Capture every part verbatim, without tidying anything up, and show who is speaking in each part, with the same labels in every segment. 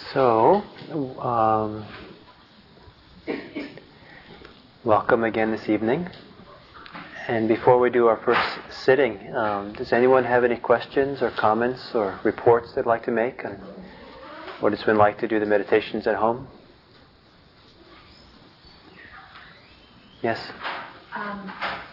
Speaker 1: So, um, welcome again this evening. And before we do our first sitting, um, does anyone have any questions or comments or reports they'd like to make on what it's been like to do the meditations at home? Yes?
Speaker 2: Um,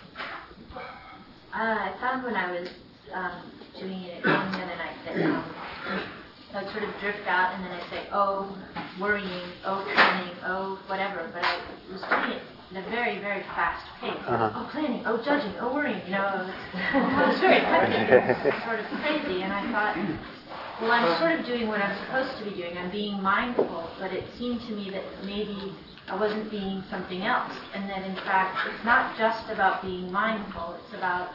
Speaker 2: I found when I was um, doing it at home the other night that um, I would sort of drift out and then I'd say, oh, worrying, oh, planning, oh, whatever. But I was doing it at a very, very fast pace.
Speaker 1: Uh-huh.
Speaker 2: Oh, planning, oh, judging, oh, worrying. You know, it was very hectic and sort of crazy. And I thought, well, I'm sort of doing what I'm supposed to be doing. I'm being mindful. But it seemed to me that maybe I wasn't being something else. And that, in fact, it's not just about being mindful. It's about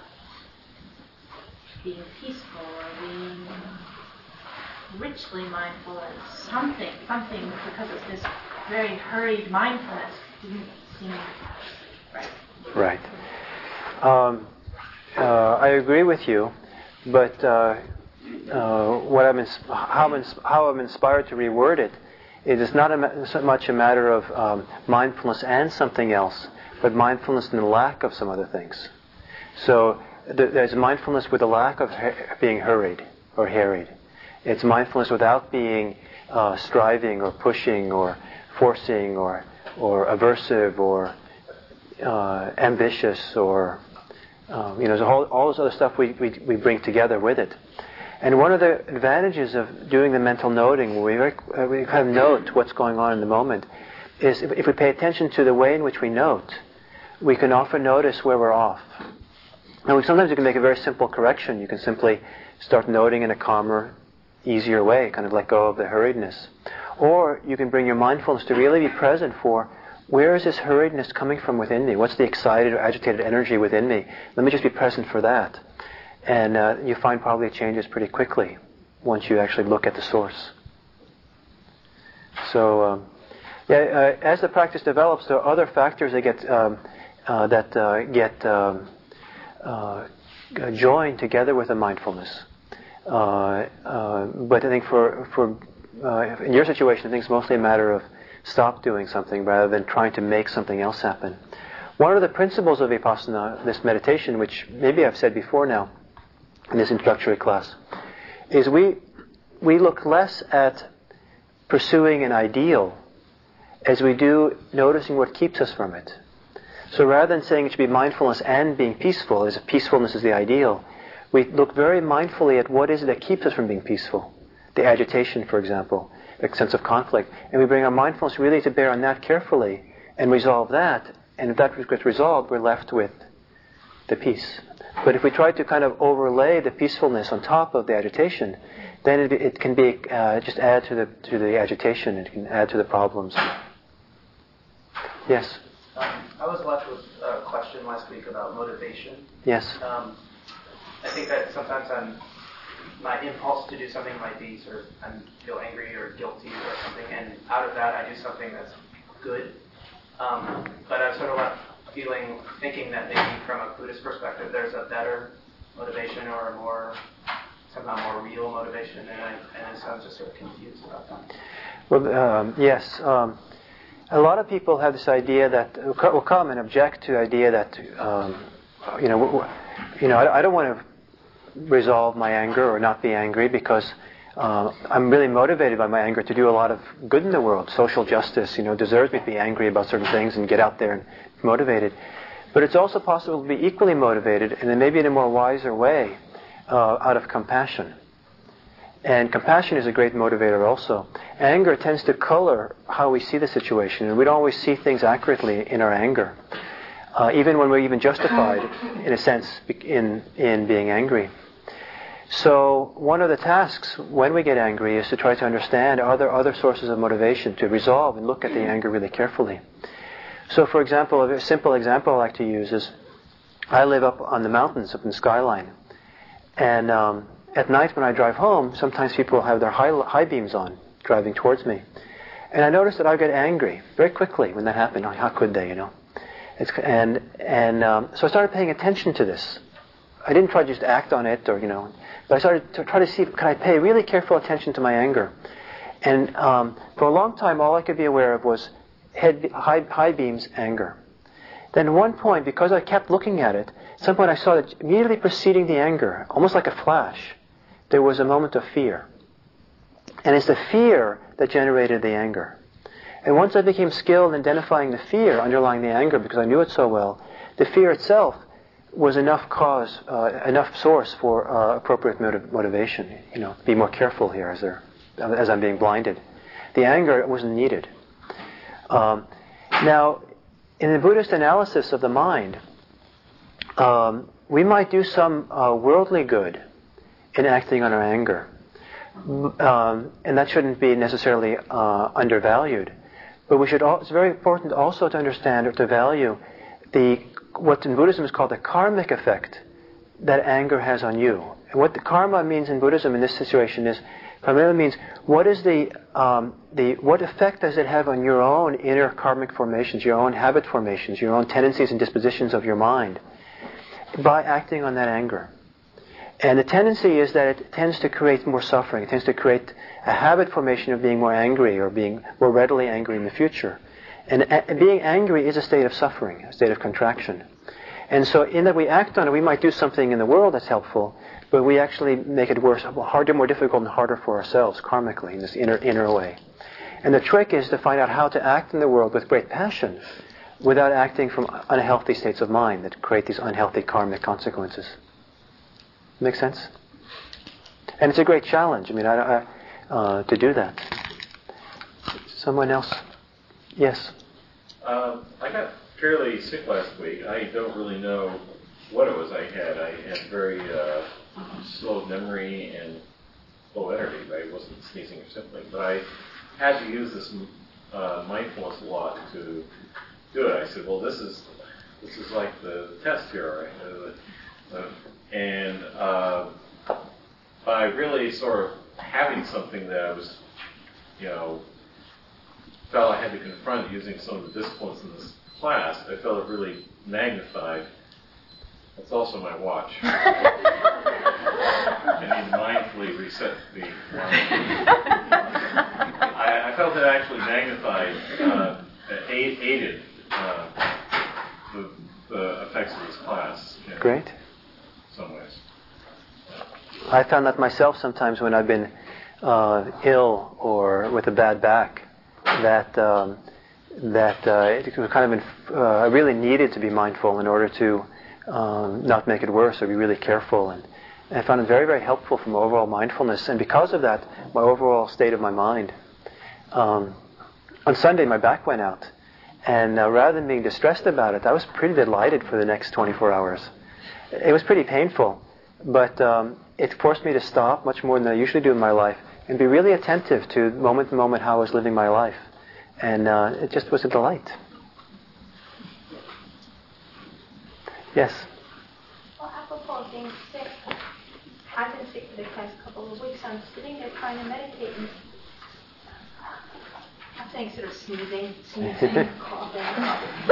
Speaker 2: being peaceful or being richly mindful or something, something, because it's this very hurried mindfulness. Didn't seem right.
Speaker 1: Right. Um, uh, I agree with you, but uh, uh, what I'm ins- how, I'm ins- how I'm inspired to reword it, it is not a ma- so much a matter of um, mindfulness and something else, but mindfulness and the lack of some other things. So th- there's mindfulness with the lack of ha- being hurried or harried. It's mindfulness without being uh, striving or pushing or forcing or or aversive or uh, ambitious or um, you know, all, all this other stuff we, we we bring together with it. And one of the advantages of doing the mental noting, where we very, uh, we kind of note what's going on in the moment, is if, if we pay attention to the way in which we note, we can often notice where we're off. Now, we, sometimes you can make a very simple correction. You can simply start noting in a calmer, easier way, kind of let go of the hurriedness. Or you can bring your mindfulness to really be present for, where is this hurriedness coming from within me? What's the excited or agitated energy within me? Let me just be present for that. And uh, you find probably it changes pretty quickly once you actually look at the source. So, um, yeah, uh, as the practice develops, there are other factors that get um, uh, that uh, get um, uh, joined together with the mindfulness. Uh, uh, but I think for for uh, in your situation, I think it's mostly a matter of stop doing something rather than trying to make something else happen. One of the principles of Vipassana, this meditation, which maybe I've said before now in this introductory class, is we we look less at pursuing an ideal as we do noticing what keeps us from it. So rather than saying it should be mindfulness and being peaceful, as if peacefulness is the ideal, we look very mindfully at what is it that keeps us from being peaceful. The agitation, for example, the sense of conflict. And we bring our mindfulness really to bear on that carefully and resolve that. And if that gets resolved, we're left with the peace. But if we try to kind of overlay the peacefulness on top of the agitation, then it, it can be uh, just add to the to the agitation. It can add to the problems. Yes?
Speaker 3: Um, I was left with a question last week about motivation.
Speaker 1: Yes.
Speaker 3: Um, I think that sometimes I'm, my impulse to do something might be sort of, I feel angry or guilty or something, and out of that I do something that's good. Um, but I'm sort of left feeling, thinking that maybe from a Buddhist perspective there's a better motivation or a more, somehow more real motivation, and, I, and so I'm just sort of confused about that.
Speaker 1: Well, um, yes. Um, a lot of people have this idea that, will come and object to the idea that, um, you know, w- w- you know, I, I don't want to resolve my anger or not be angry because uh, I'm really motivated by my anger to do a lot of good in the world. Social justice, you know, deserves me to be angry about certain things and get out there and be motivated. But it's also possible to be equally motivated, and then maybe in a more wiser way, uh, out of compassion. And compassion is a great motivator also. Anger tends to color how we see the situation, and we don't always see things accurately in our anger. Uh, even when we're even justified, in a sense, in in being angry. So one of the tasks when we get angry is to try to understand, are there other sources of motivation to resolve and look at the anger really carefully. So for example, a very simple example I like to use is, I live up on the mountains, up in the skyline. And um, at night when I drive home, sometimes people have their high, high beams on, driving towards me. And I noticed that I get angry very quickly when that happened. How could they, you know? It's, and and um, so I started paying attention to this. I didn't try to just act on it, or you know, but I started to try to see, can I pay really careful attention to my anger? And um, for a long time, all I could be aware of was head, high, high beams, anger. Then at one point, because I kept looking at it, at some point I saw that immediately preceding the anger, almost like a flash, there was a moment of fear. And it's the fear that generated the anger. And once I became skilled in identifying the fear underlying the anger, because I knew it so well, the fear itself was enough cause, uh, enough source for uh, appropriate motiv- motivation. You know, be more careful here as, as I'm being blinded. The anger wasn't needed. Um, now, in the Buddhist analysis of the mind, um, we might do some uh, worldly good in acting on our anger. Um, and that shouldn't be necessarily uh, undervalued. But we should. Al- it's very important also to understand or to value the what in Buddhism is called the karmic effect that anger has on you. And what the karma means in Buddhism in this situation is primarily means what is the um, the what effect does it have on your own inner karmic formations, your own habit formations, your own tendencies and dispositions of your mind by acting on that anger. And the tendency is that it tends to create more suffering. It tends to create a habit formation of being more angry or being more readily angry in the future. And a- being angry is a state of suffering, a state of contraction. And so in that we act on it, we might do something in the world that's helpful, but we actually make it worse, harder, more difficult and harder for ourselves karmically in this inner, inner way. And the trick is to find out how to act in the world with great passion without acting from unhealthy states of mind that create these unhealthy karmic consequences. Make sense? And it's a great challenge. I mean, I, I, uh, to do that. Someone else? Yes.
Speaker 4: Um, I got fairly sick last week. I don't really know what it was I had. I had very uh, slow memory and low energy. I wasn't sneezing or something, but I had to use this uh, mindfulness a lot to do it. I said, "Well, this is this is like the test here, right?" Uh, uh, And uh, by really sort of having something that I was, you know, felt I had to confront using some of the disciplines in this class, I felt it really magnified. That's also my watch. I need to mindfully reset the watch. I, I felt it actually magnified, uh, aid, aided uh, the, the effects of this class. You know.
Speaker 1: Great.
Speaker 4: Some ways.
Speaker 1: I found that myself sometimes when I've been uh, ill or with a bad back, that um, that uh, it was kind of inf- uh, I really needed to be mindful in order to um, not make it worse or be really careful. And, and I found it very, very helpful from overall mindfulness. And because of that, my overall state of my mind. Um, on Sunday, my back went out, and uh, rather than being distressed about it, I was pretty delighted for the next twenty-four hours. It was pretty painful, but um, it forced me to stop much more than I usually do in my life and be really attentive to moment to moment how I was living my life. And uh, it just was a delight. Yes?
Speaker 5: Well, apropos of being sick, I've been sick for the past couple of weeks. I'm sitting there trying to meditate and I'm saying sort of sneezing, sneezing, coughing. And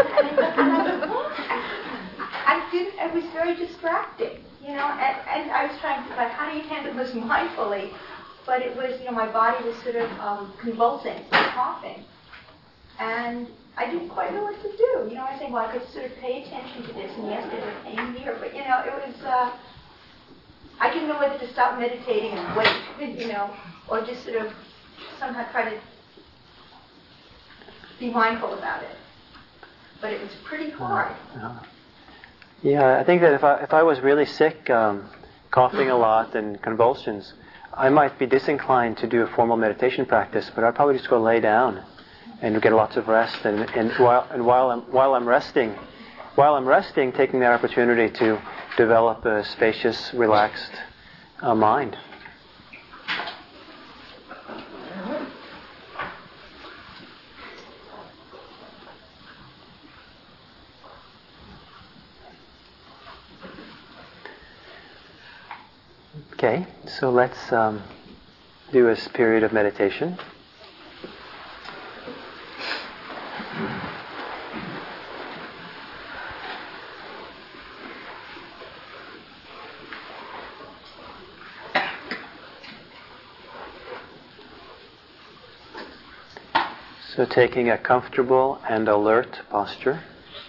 Speaker 5: I, I did. It was very distracting, you know. And, and I was trying to like, how do you handle this mindfully? But it was, you know, my body was sort of um, convulsing, coughing, and I didn't quite know what to do. You know, I was saying, well, I could sort of pay attention to this, and yes, there's a pain here, but you know, it was. Uh, I didn't know whether to stop meditating and wait, you know, or just sort of somehow try to be mindful about it. But it was pretty hard.
Speaker 1: Uh, yeah, I think that if I if I was really sick, um, coughing a lot and convulsions, I might be disinclined to do a formal meditation practice, but I'd probably just go lay down and get lots of rest. And, and while and while I'm while I'm resting, while I'm resting, taking that opportunity to develop a spacious, relaxed uh, mind. Okay, so let's um, do a period of meditation. So taking a comfortable and alert posture.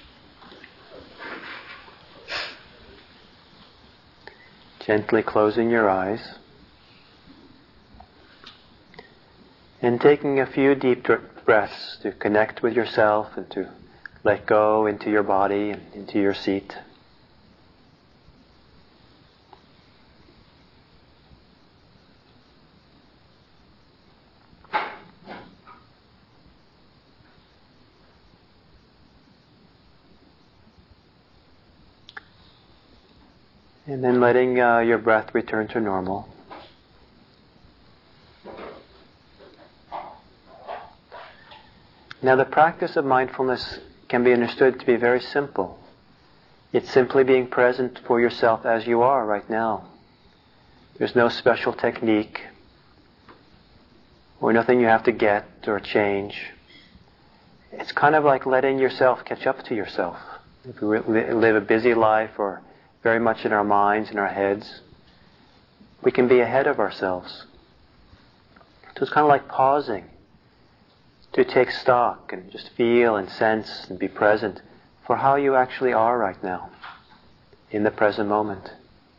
Speaker 1: Gently closing your eyes. And taking a few deep breaths to connect with yourself and to let go into your body and into your seat. And then letting uh, your breath return to normal. Now the practice of mindfulness can be understood to be very simple. It's simply being present for yourself as you are right now. There's no special technique or nothing you have to get or change. It's kind of like letting yourself catch up to yourself. If we live a busy life or very much in our minds, in our heads, we can be ahead of ourselves. So it's kind of like pausing to take stock and just feel and sense and be present for how you actually are right now in the present moment.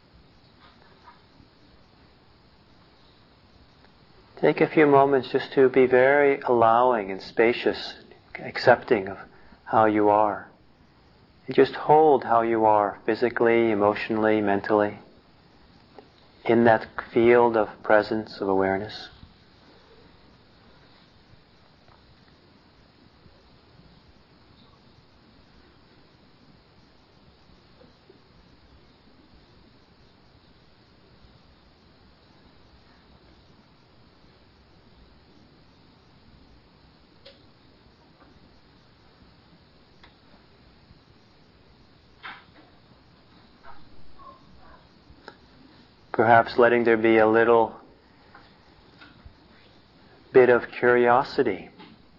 Speaker 1: Take a few moments just to be very allowing and spacious, accepting of how you are. And just hold how you are physically, emotionally, mentally, in that field of presence, of awareness. Perhaps letting there be a little bit of curiosity.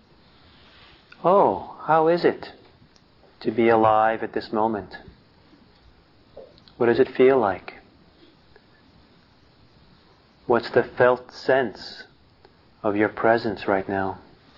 Speaker 1: Oh, how is it to be alive at this moment? What does it feel like? What's the felt sense of your presence right now?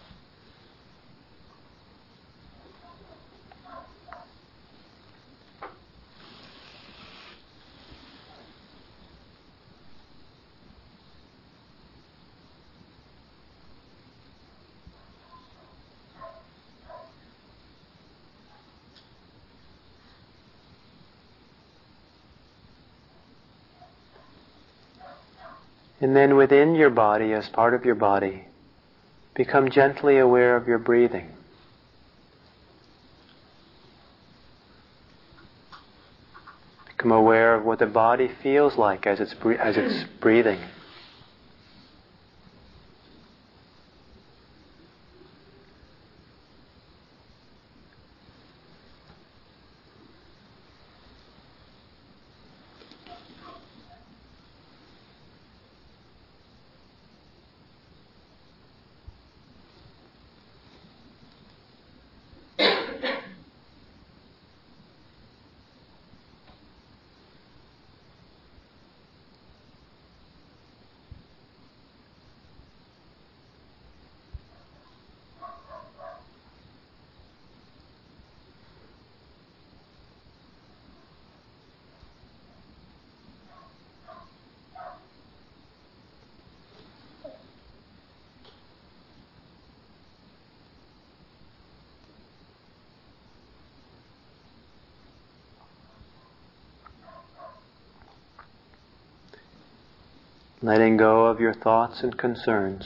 Speaker 1: And then within your body, as part of your body, become gently aware of your breathing. Become aware of what the body feels like as it's, as it's breathing. Letting go of your thoughts and concerns.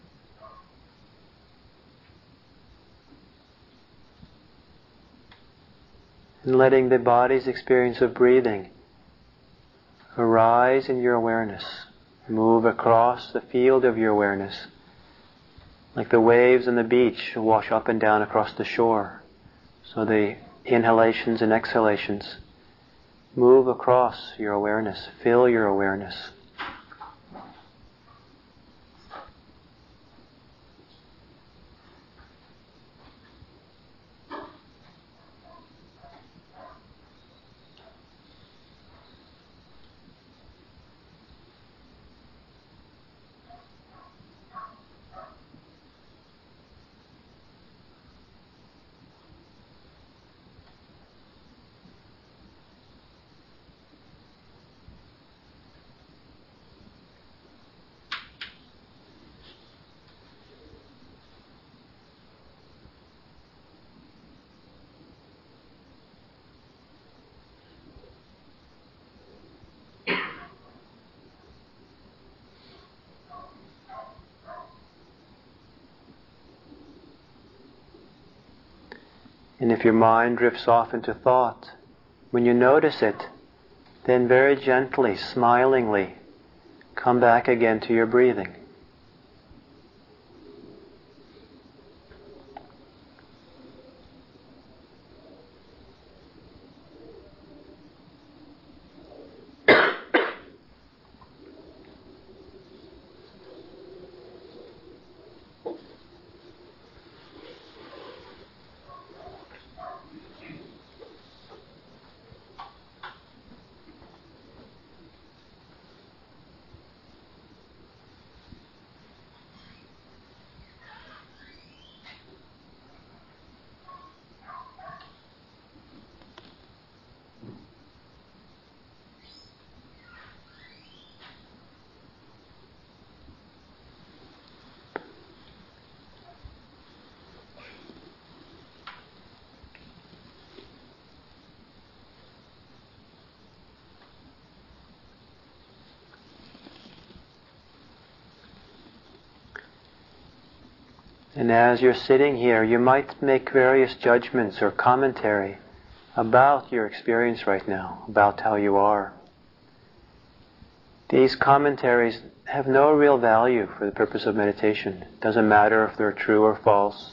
Speaker 1: And letting the body's experience of breathing arise in your awareness. Move across the field of your awareness. Like the waves on the beach wash up and down across the shore. So the inhalations and exhalations move across your awareness. Fill your awareness. And if your mind drifts off into thought, when you notice it, then very gently, smilingly, come back again to your breathing. And as you're sitting here, you might make various judgments or commentary about your experience right now, about how you are. These commentaries have no real value for the purpose of meditation. It doesn't matter if they're true or false.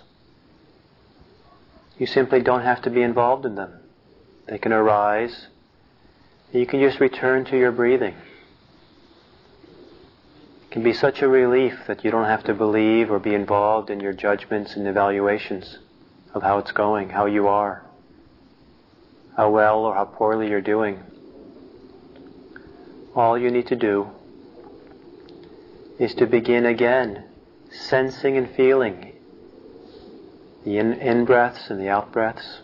Speaker 1: You simply don't have to be involved in them. They can arise, and you can just return to your breathing. It can be such a relief that you don't have to believe or be involved in your judgments and evaluations of how it's going, how you are, how well or how poorly you're doing. All you need to do is to begin again sensing and feeling the in, in breaths and the out breaths.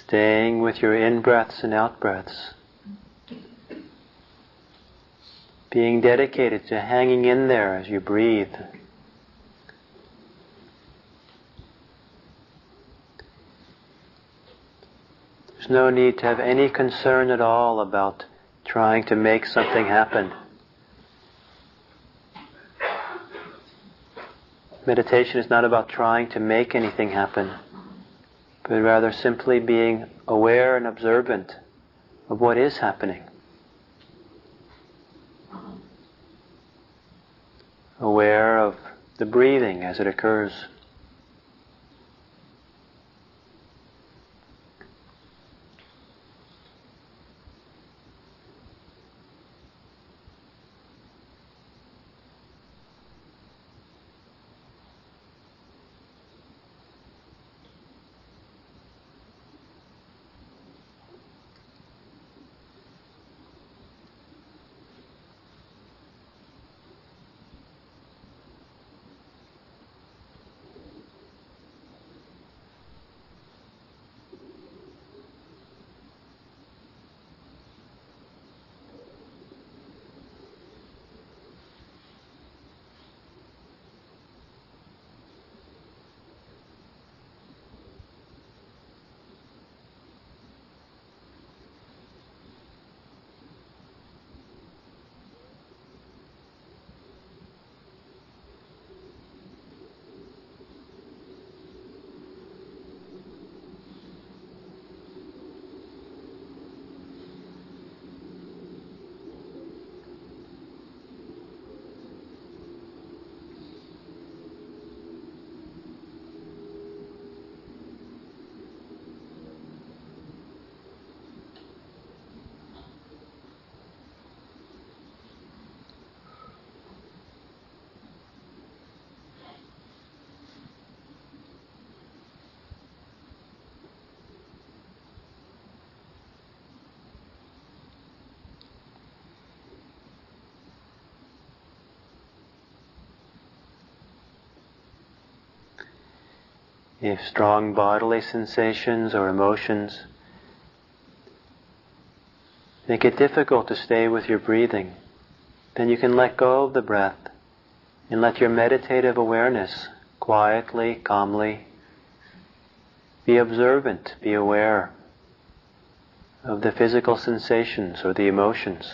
Speaker 1: Staying with your in-breaths and out-breaths. Being dedicated to hanging in there as you breathe. There's no need to have any concern at all about trying to make something happen. Meditation is not about trying to make anything happen, but rather simply being aware and observant of what is happening. Aware of the breathing as it occurs. If strong bodily sensations or emotions make it difficult to stay with your breathing, then you can let go of the breath and let your meditative awareness quietly, calmly be observant, be aware of the physical sensations or the emotions.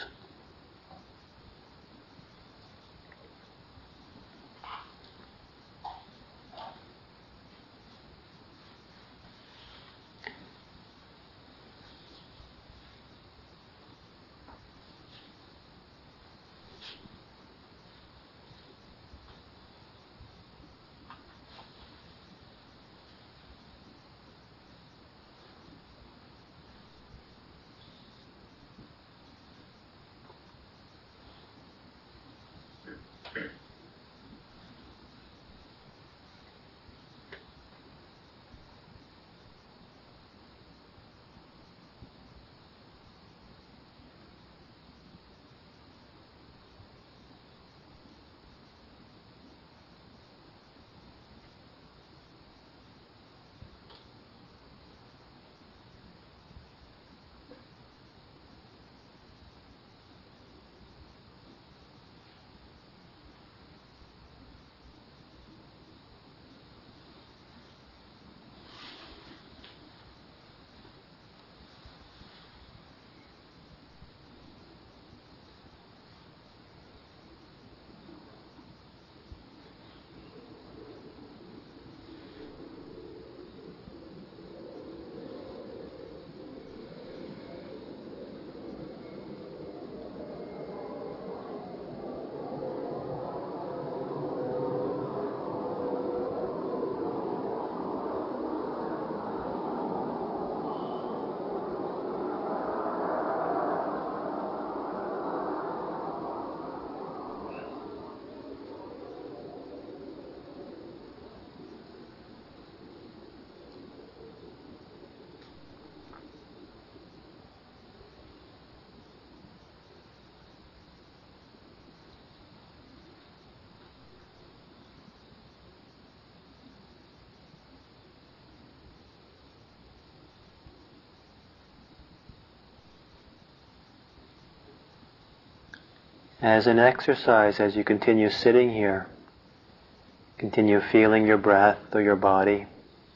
Speaker 1: As an exercise, as you continue sitting here, continue feeling your breath or your body.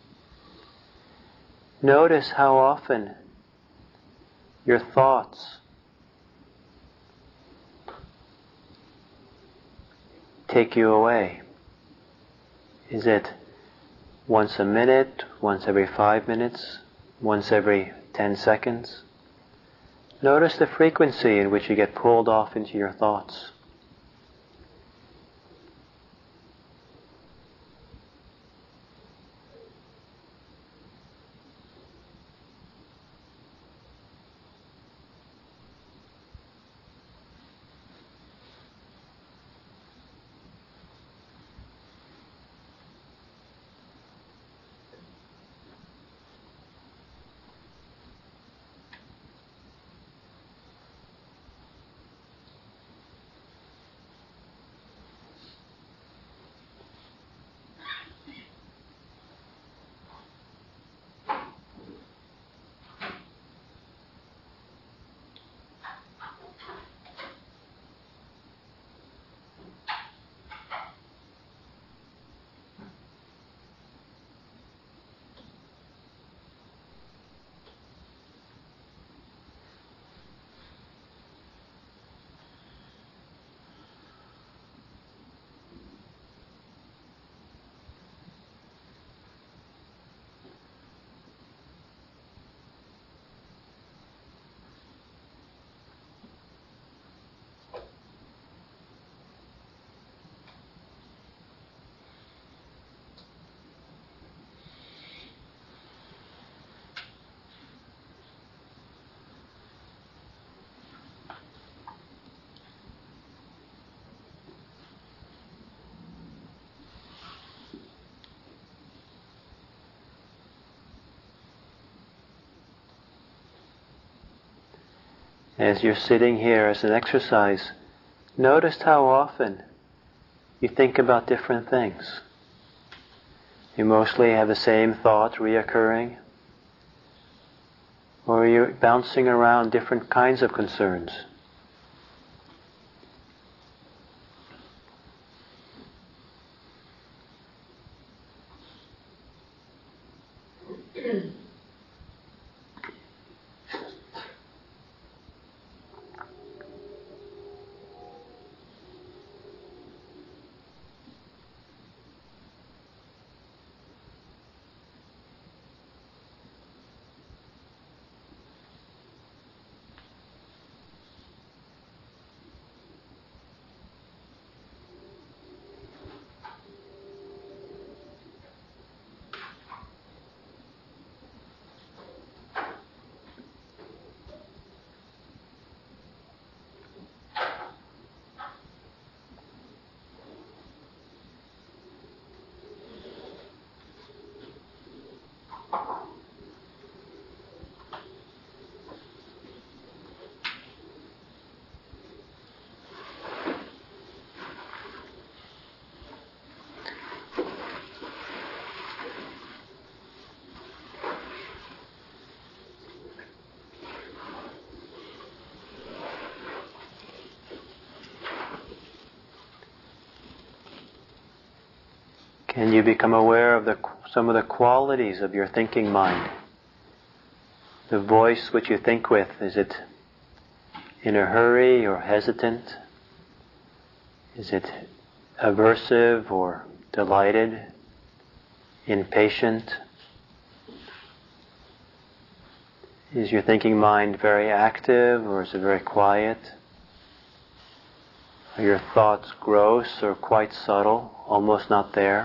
Speaker 1: Notice how often your thoughts take you away. Is it once a minute, once every five minutes, once every ten seconds? Notice the frequency in which you get pulled off into your thoughts. As you're sitting here as an exercise, notice how often you think about different things. You mostly have the same thoughts reoccurring, or you're bouncing around different kinds of concerns. Can you become aware of the, some of the qualities of your thinking mind? The voice which you think with, is it in a hurry or hesitant? Is it aversive or delighted? Impatient? Is your thinking mind very active or is it very quiet? Are your thoughts gross or quite subtle, almost not there?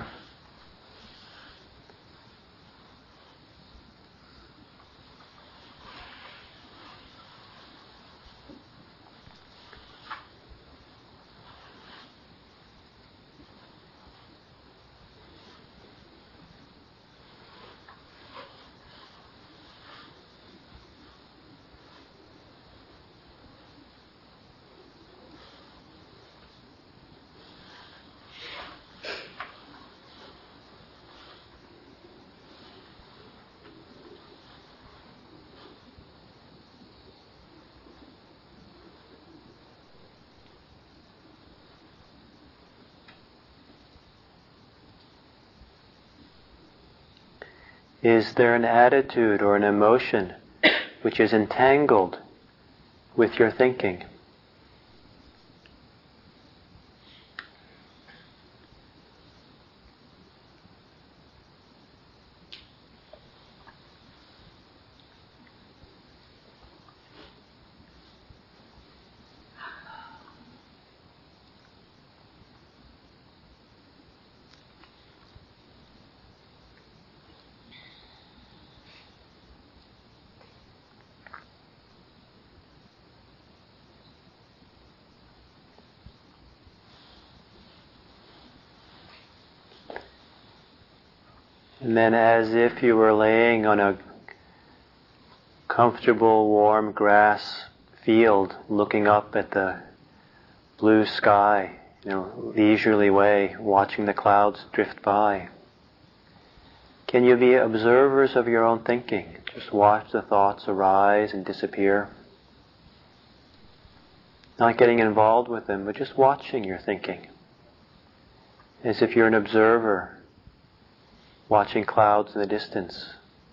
Speaker 1: Is there an attitude or an emotion which is entangled with your thinking? And then, as if you were laying on a comfortable, warm grass field, looking up at the blue sky, you know, leisurely way, watching the clouds drift by, can you be observers of your own thinking? Just watch the thoughts arise and disappear. Not getting involved with them, but just watching your thinking. As if you're an observer, watching clouds in the distance.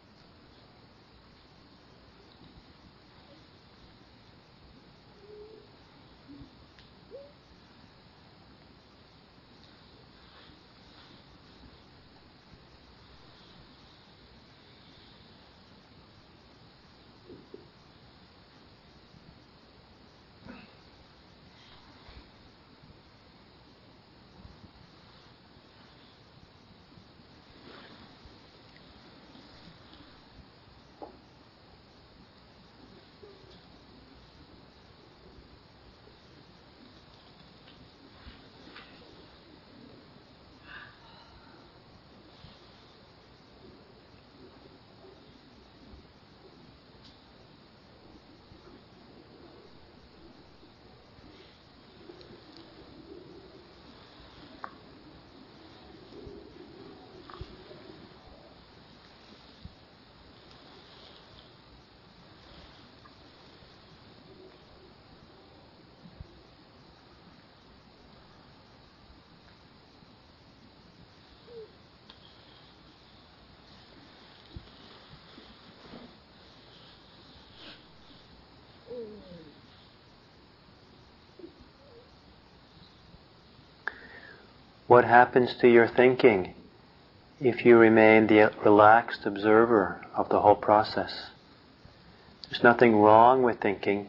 Speaker 1: What happens to your thinking if you remain the relaxed observer of the whole process? There's nothing wrong with thinking.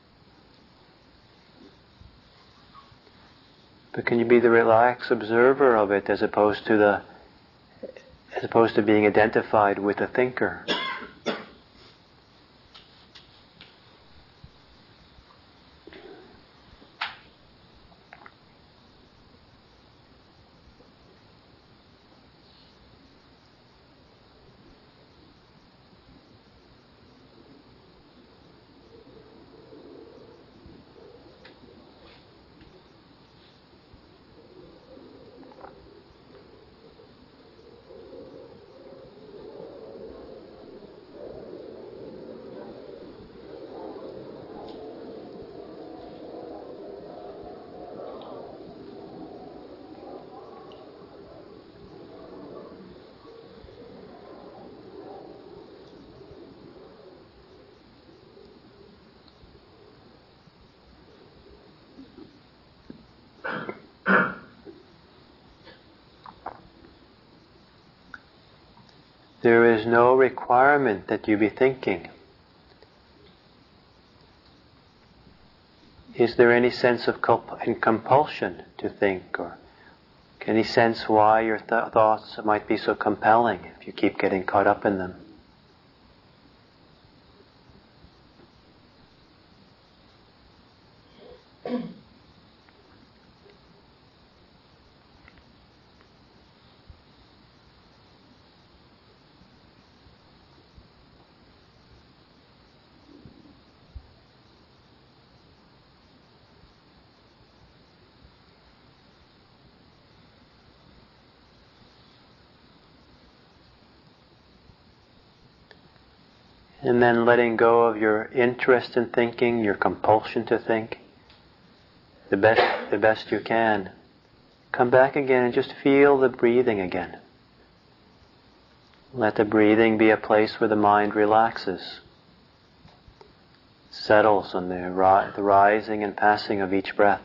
Speaker 1: But can you be the relaxed observer of it as opposed to the as opposed to being identified with the thinker? There is no requirement that you be thinking. Is there any sense of culp- and compulsion to think, or any sense why your th- thoughts might be so compelling if you keep getting caught up in them? And then letting go of your interest in thinking, your compulsion to think, the best, the best you can. Come back again and just feel the breathing again. Let the breathing be a place where the mind relaxes, settles on the, ri- the rising and passing of each breath.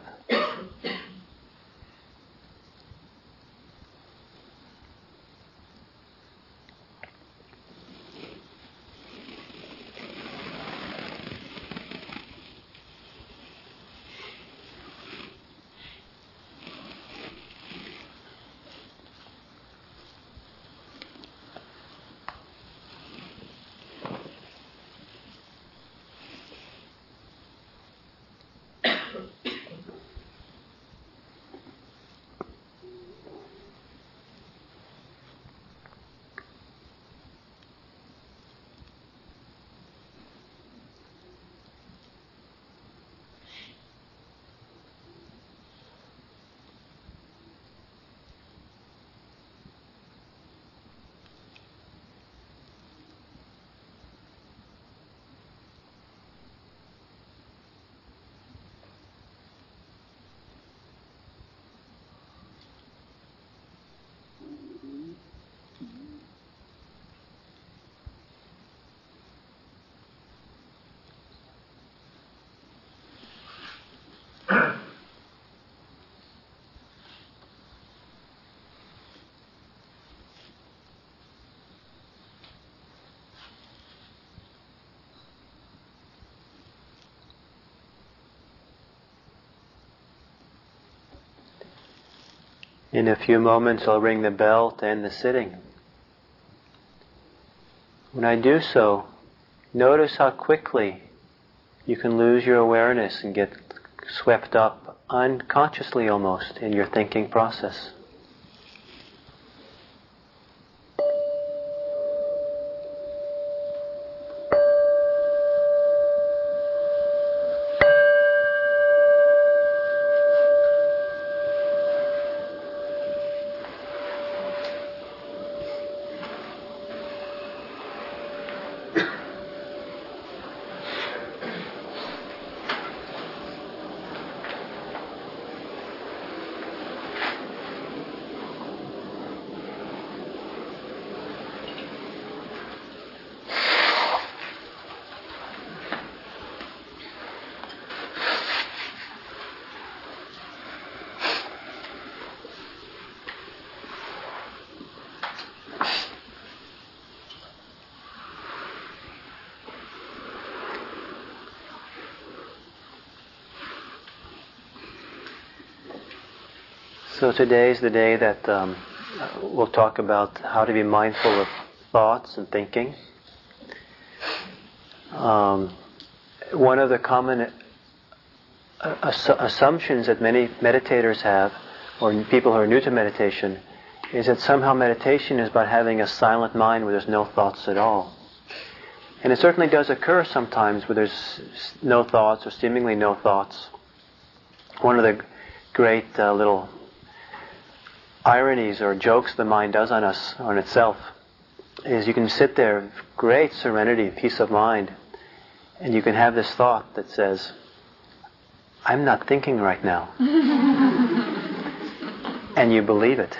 Speaker 1: In a few moments I'll ring the bell to end the sitting. When I do so, notice how quickly you can lose your awareness and get swept up unconsciously almost in your thinking process. So today is the day that um, we'll talk about how to be mindful of thoughts and thinking. Um, one of the common ass- assumptions that many meditators have, or people who are new to meditation, is that somehow meditation is about having a silent mind where there's no thoughts at all. And it certainly does occur sometimes where there's no thoughts or seemingly no thoughts. One of the great uh, little ironies or jokes the mind does on us, on itself, is you can sit there with great serenity, peace of mind, and you can have this thought that says, I'm not thinking right now. And you believe it.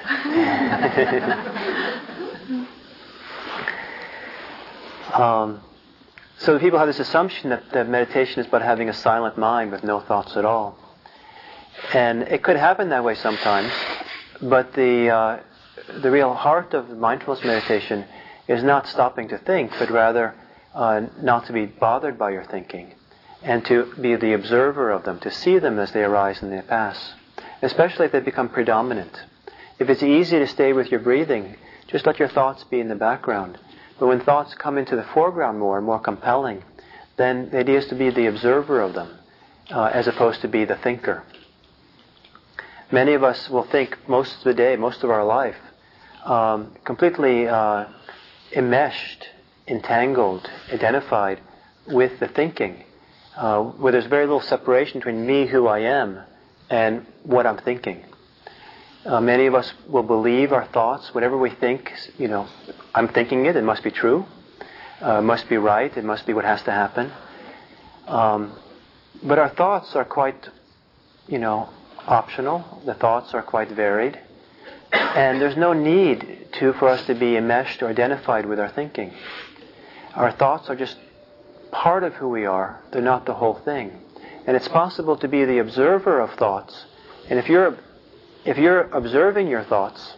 Speaker 1: um, so people have this assumption that, that meditation is about having a silent mind with no thoughts at all. And it could happen that way sometimes. But the uh, the real heart of mindfulness meditation is not stopping to think, but rather uh, not to be bothered by your thinking, and to be the observer of them, to see them as they arise and they pass, especially if they become predominant. If it's easy to stay with your breathing, just let your thoughts be in the background. But when thoughts come into the foreground more and more compelling, then the idea is to be the observer of them, uh, as opposed to be the thinker. Many of us will think most of the day, most of our life, um, completely uh, enmeshed, entangled, identified with the thinking, uh, where there's very little separation between me, who I am, and what I'm thinking. Uh, many of us will believe our thoughts, whatever we think, you know, I'm thinking it, it must be true, uh, it must be right, it must be what has to happen. Um, but our thoughts are quite, you know, optional. The thoughts are quite varied. And there's no need to for us to be enmeshed or identified with our thinking. Our thoughts are just part of who we are. They're not the whole thing. And it's possible to be the observer of thoughts. And if you're if you're observing your thoughts,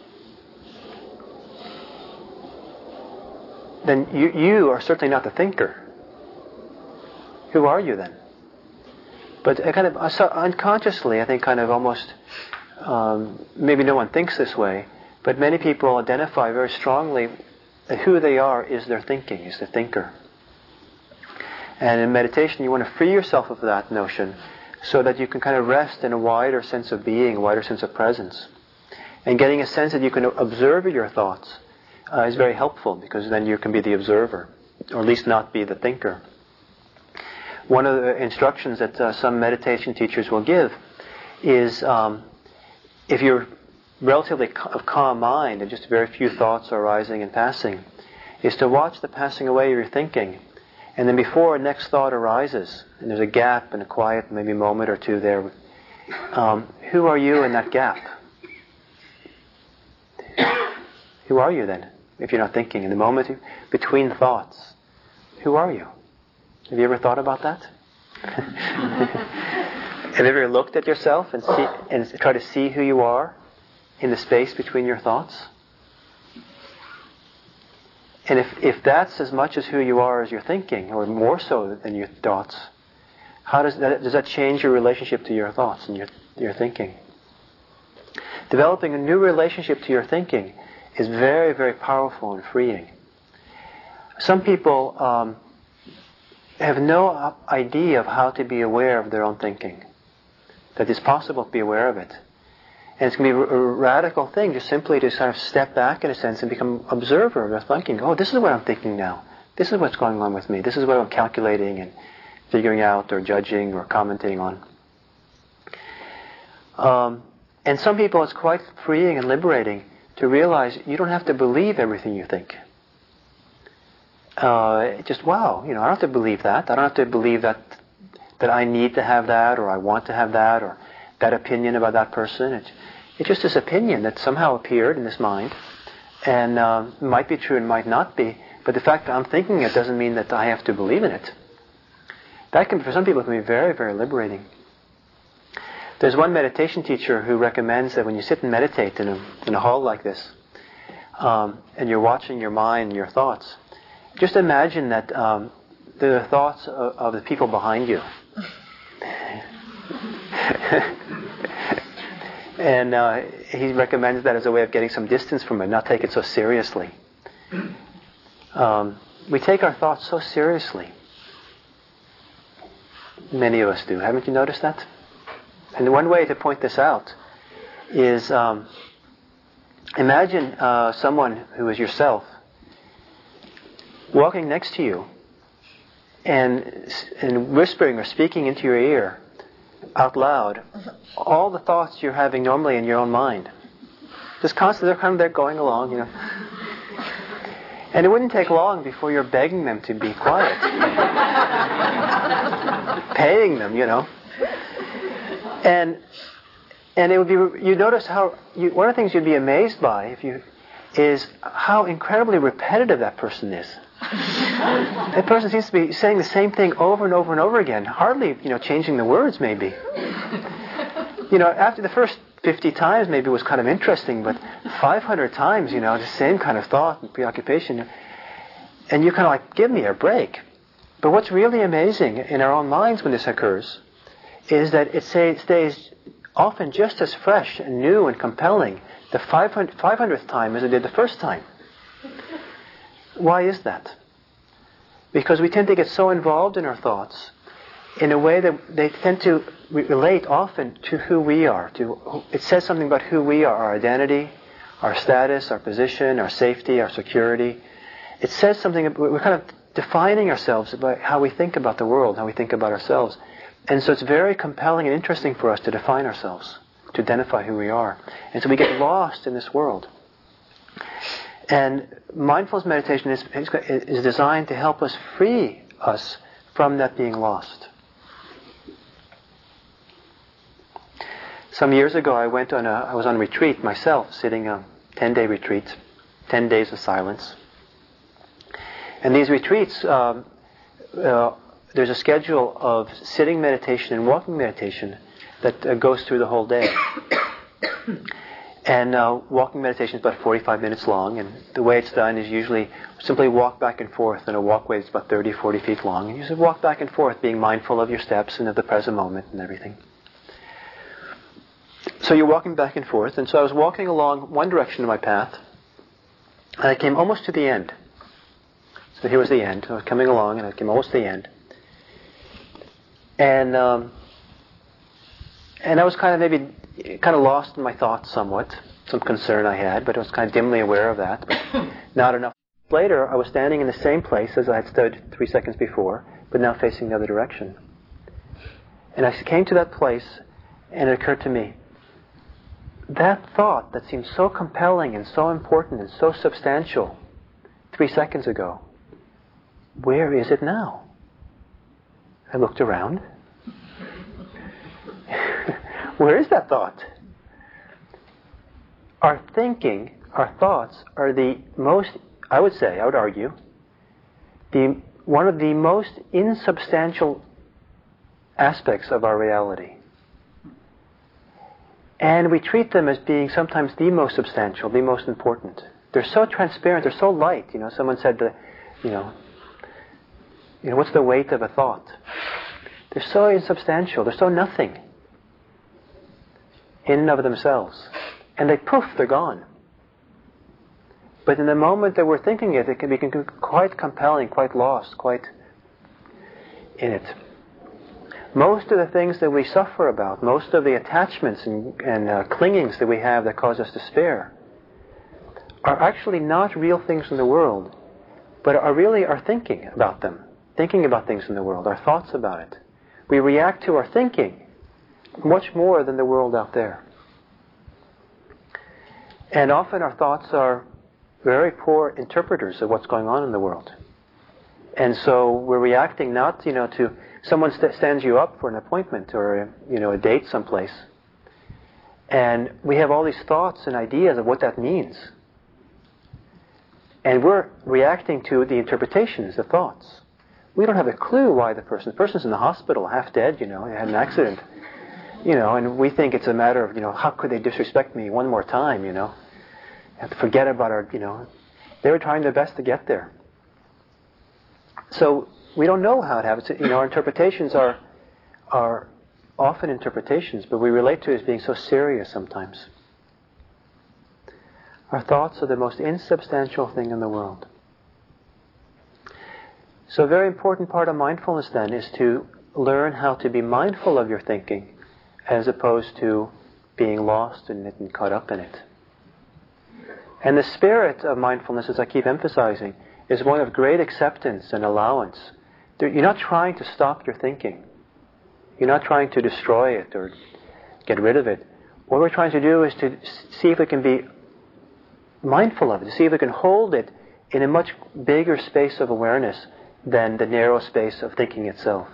Speaker 1: then you, you are certainly not the thinker. Who are you then? But I kind of so unconsciously, I think, kind of almost, um, maybe no one thinks this way, but many people identify very strongly that who they are is their thinking, is the thinker. And in meditation, you want to free yourself of that notion so that you can kind of rest in a wider sense of being, a wider sense of presence. And getting a sense that you can observe your thoughts uh, is very helpful, because then you can be the observer, or at least not be the thinker. One of the instructions that uh, some meditation teachers will give is um, if you're relatively of calm mind and just very few thoughts are arising and passing, is to watch the passing away of your thinking. And then before a next thought arises, and there's a gap and a quiet maybe moment or two there, um, who are you in that gap? Who are you then, if you're not thinking? In the moment between thoughts, who are you? Have you ever thought about that? Have you ever looked at yourself and see and try to see who you are in the space between your thoughts? And if, if that's as much as who you are as your thinking, or more so than your thoughts, how does that does that change your relationship to your thoughts and your your thinking? Developing a new relationship to your thinking is very, very powerful and freeing. Some people um, have no idea of how to be aware of their own thinking, that it's possible to be aware of it. And it's going to be a radical thing just simply to sort of step back in a sense and become observer of their thinking. Oh, this is what I'm thinking now. This is what's going on with me. This is what I'm calculating and figuring out or judging or commenting on. Um, and some people, it's quite freeing and liberating to realize you don't have to believe everything you think. Uh, just, wow, you know, I don't have to believe that. I don't have to believe that that I need to have that, or I want to have that, or that opinion about that person. It's, it's just this opinion that somehow appeared in this mind, and uh, might be true and might not be, but the fact that I'm thinking it doesn't mean that I have to believe in it. That can, for some people, it can be very, very liberating. There's one meditation teacher who recommends that when you sit and meditate in a, in a hall like this, um, and you're watching your mind and your thoughts, just imagine that um, the thoughts of, of the people behind you. And uh, he recommends that as a way of getting some distance from it, not take it so seriously. Um, we take our thoughts so seriously. Many of us do. Haven't you noticed that? And one way to point this out is um, imagine uh, someone who is yourself walking next to you and and whispering or speaking into your ear out loud all the thoughts you're having normally in your own mind. Just constantly, they're kind of there going along, you know. And it wouldn't take long before you're begging them to be quiet. Paying them, you know. And and it would be, you notice how, you, one of the things you'd be amazed by if you is how incredibly repetitive that person is. That person seems to be saying the same thing over and over and over again, hardly, you know, changing the words maybe. You know, after the first fifty times maybe it was kind of interesting, but five hundred times, you know, the same kind of thought and preoccupation. And you kind of like, give me a break. But what's really amazing in our own minds when this occurs is that it say, stays often just as fresh and new and compelling the five hundredth time as it did the first time. Why is that? Because we tend to get so involved in our thoughts in a way that they tend to relate often to who we are. To, it says something about who we are, our identity, our status, our position, our safety, our security. It says something, we're kind of defining ourselves about how we think about the world, how we think about ourselves. And so it's very compelling and interesting for us to define ourselves, to identify who we are. And so we get lost in this world. And mindfulness meditation is, is designed to help us free us from that being lost. some years ago, I went on a, I was on a retreat myself, sitting a ten-day retreat, ten days of silence. And these retreats, um, uh, there's a schedule of sitting meditation and walking meditation that uh, goes through the whole day. And uh, walking meditation is about forty-five minutes long, and the way it's done is usually simply walk back and forth in a walkway that's about thirty, forty feet long, and you just walk back and forth, being mindful of your steps and of the present moment and everything. So you're walking back and forth, and so I was walking along one direction of my path, and I came almost to the end. So here was the end. I was coming along, and I came almost to the end. And um, and I was kind of maybe kind of lost in my thoughts somewhat, some concern I had, but I was kind of dimly aware of that, but not enough. Later, I was standing in the same place as I had stood three seconds before, but now facing the other direction. And I came to that place, and it occurred to me, that thought that seemed so compelling and so important and so substantial three seconds ago, where is it now? I looked around. Where is that thought? Our thinking, our thoughts are the most, I would say, I would argue, the one of the most insubstantial aspects of our reality. And we treat them as being sometimes the most substantial, the most important. They're so transparent, they're so light. You know, someone said that, you know, you know, what's the weight of a thought? They're so insubstantial, they're so nothing in and of themselves. And they poof, they're gone. But in the moment that we're thinking it, it can be quite compelling, quite lost, quite in it. Most of the things that we suffer about, most of the attachments and, and uh, clingings that we have that cause us despair, are actually not real things in the world, but are really our thinking about them, thinking about things in the world, our thoughts about it. We react to our thinking much more than the world out there. And often our thoughts are very poor interpreters of what's going on in the world. And so we're reacting not, you know, to someone st- stands you up for an appointment or, you know, a date someplace. And we have all these thoughts and ideas of what that means. And we're reacting to the interpretations, the thoughts. We don't have a clue why the person, the person's in the hospital, half dead, you know, they had an accident. You know, and we think it's a matter of, you know, how could they disrespect me one more time, you know? Have to forget about our, you know. They were trying their best to get there. So we don't know how it happens. You know, our interpretations are are often interpretations, but we relate to it as being so serious sometimes. Our thoughts are the most insubstantial thing in the world. So a very important part of mindfulness then is to learn how to be mindful of your thinking as opposed to being lost in it and caught up in it. And the spirit of mindfulness, as I keep emphasizing, is one of great acceptance and allowance. You're not trying to stop your thinking. You're not trying to destroy it or get rid of it. What we're trying to do is to see if we can be mindful of it, to see if we can hold it in a much bigger space of awareness than the narrow space of thinking itself.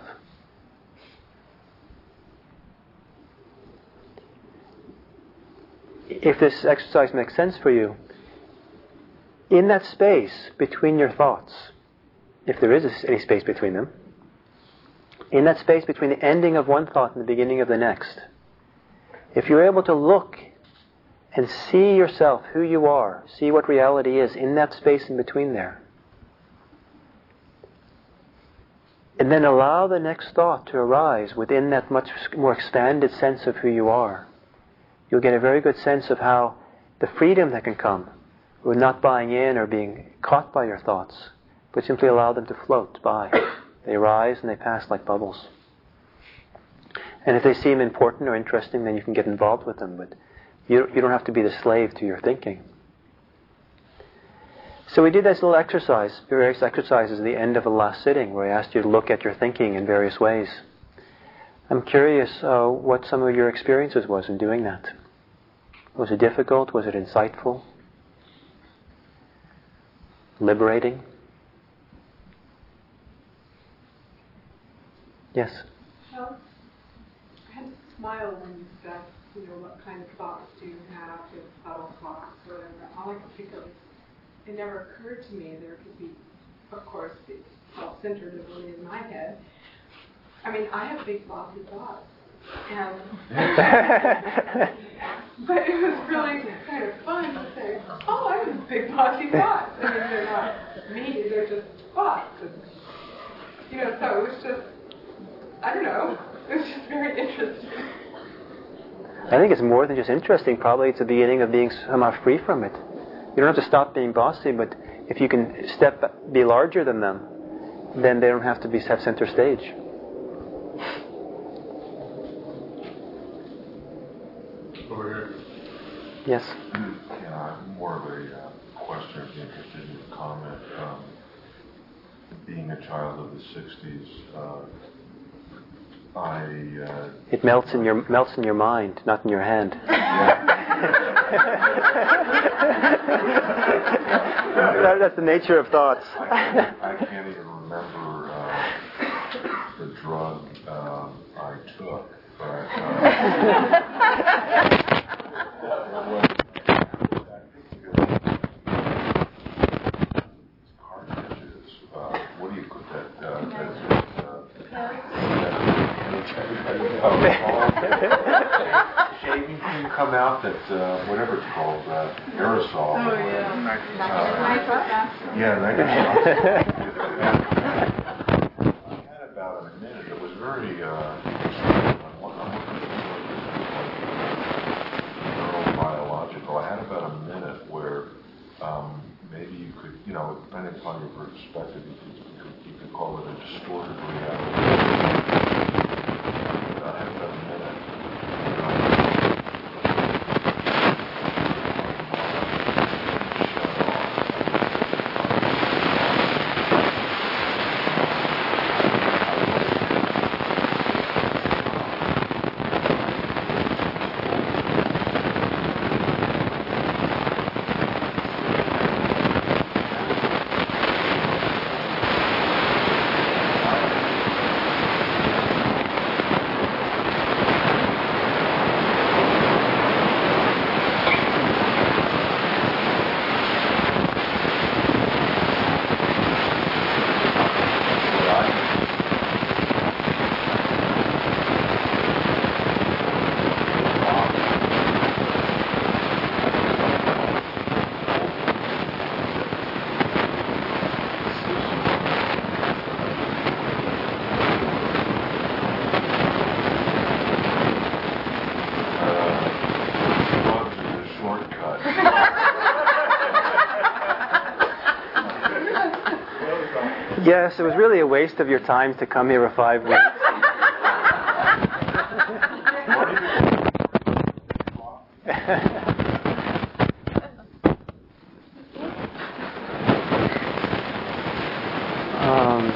Speaker 1: If this exercise makes sense for you, in that space between your thoughts, if there is any space between them, in that space between the ending of one thought and the beginning of the next, if you're able to look and see yourself, who you are, see what reality is in that space in between there, and then allow the next thought to arise within that much more expanded sense of who you are, you'll get a very good sense of how the freedom that can come with not buying in or being caught by your thoughts, but simply allow them to float by. They rise and they pass like bubbles. And if they seem important or interesting, then you can get involved with them, but you, you don't have to be the slave to your thinking. So we did this little exercise, various exercises at the end of the last sitting, where I asked you to look at your thinking in various ways. I'm curious uh, what some of your experiences was in doing that. Was it difficult? Was it insightful? Liberating?
Speaker 6: Yes? Well, I had to smile when you got you know, what kind of thoughts do you have, you know, subtle thoughts, whatever. All I could think of, it never occurred to me there could be, of course, the self-centered is only in my head. I mean, I have big bossy thoughts. And but it was really kind of fun to say, oh, I have big bossy thoughts. I mean, they're not me, they're just thoughts. And, you know, so it was just, I don't know, it was just very interesting.
Speaker 1: I think it's more than just interesting. Probably it's the beginning of being somehow free from it. You don't have to stop being bossy, but if you can step, be larger than them, then they don't have to be have center stage.
Speaker 7: Over here.
Speaker 1: Yes.
Speaker 7: Yeah, more of a uh, question. I'd be interested in your comment. Um, being a child of the sixties, uh, I. Uh,
Speaker 1: it melts in your melts in your mind, not in your hand. that, that's the nature of thoughts.
Speaker 7: I can't, I can't even remember uh, the drug um, I took, but. Uh, cartridges. Uh, what do you put that? Uh, that uh, shaving cream come out that uh, whatever it's called, uh, aerosol.
Speaker 6: Oh yeah.
Speaker 7: Uh, yeah, nitrous. I had about a minute. It was very. Uh, neurobiological. I had about a minute where um, maybe you could, you know, depending upon your perspective, you could, you could, you could call it a distorted reality. I had about a minute.
Speaker 1: Yes, it was really a waste of your time to come here for five weeks. um,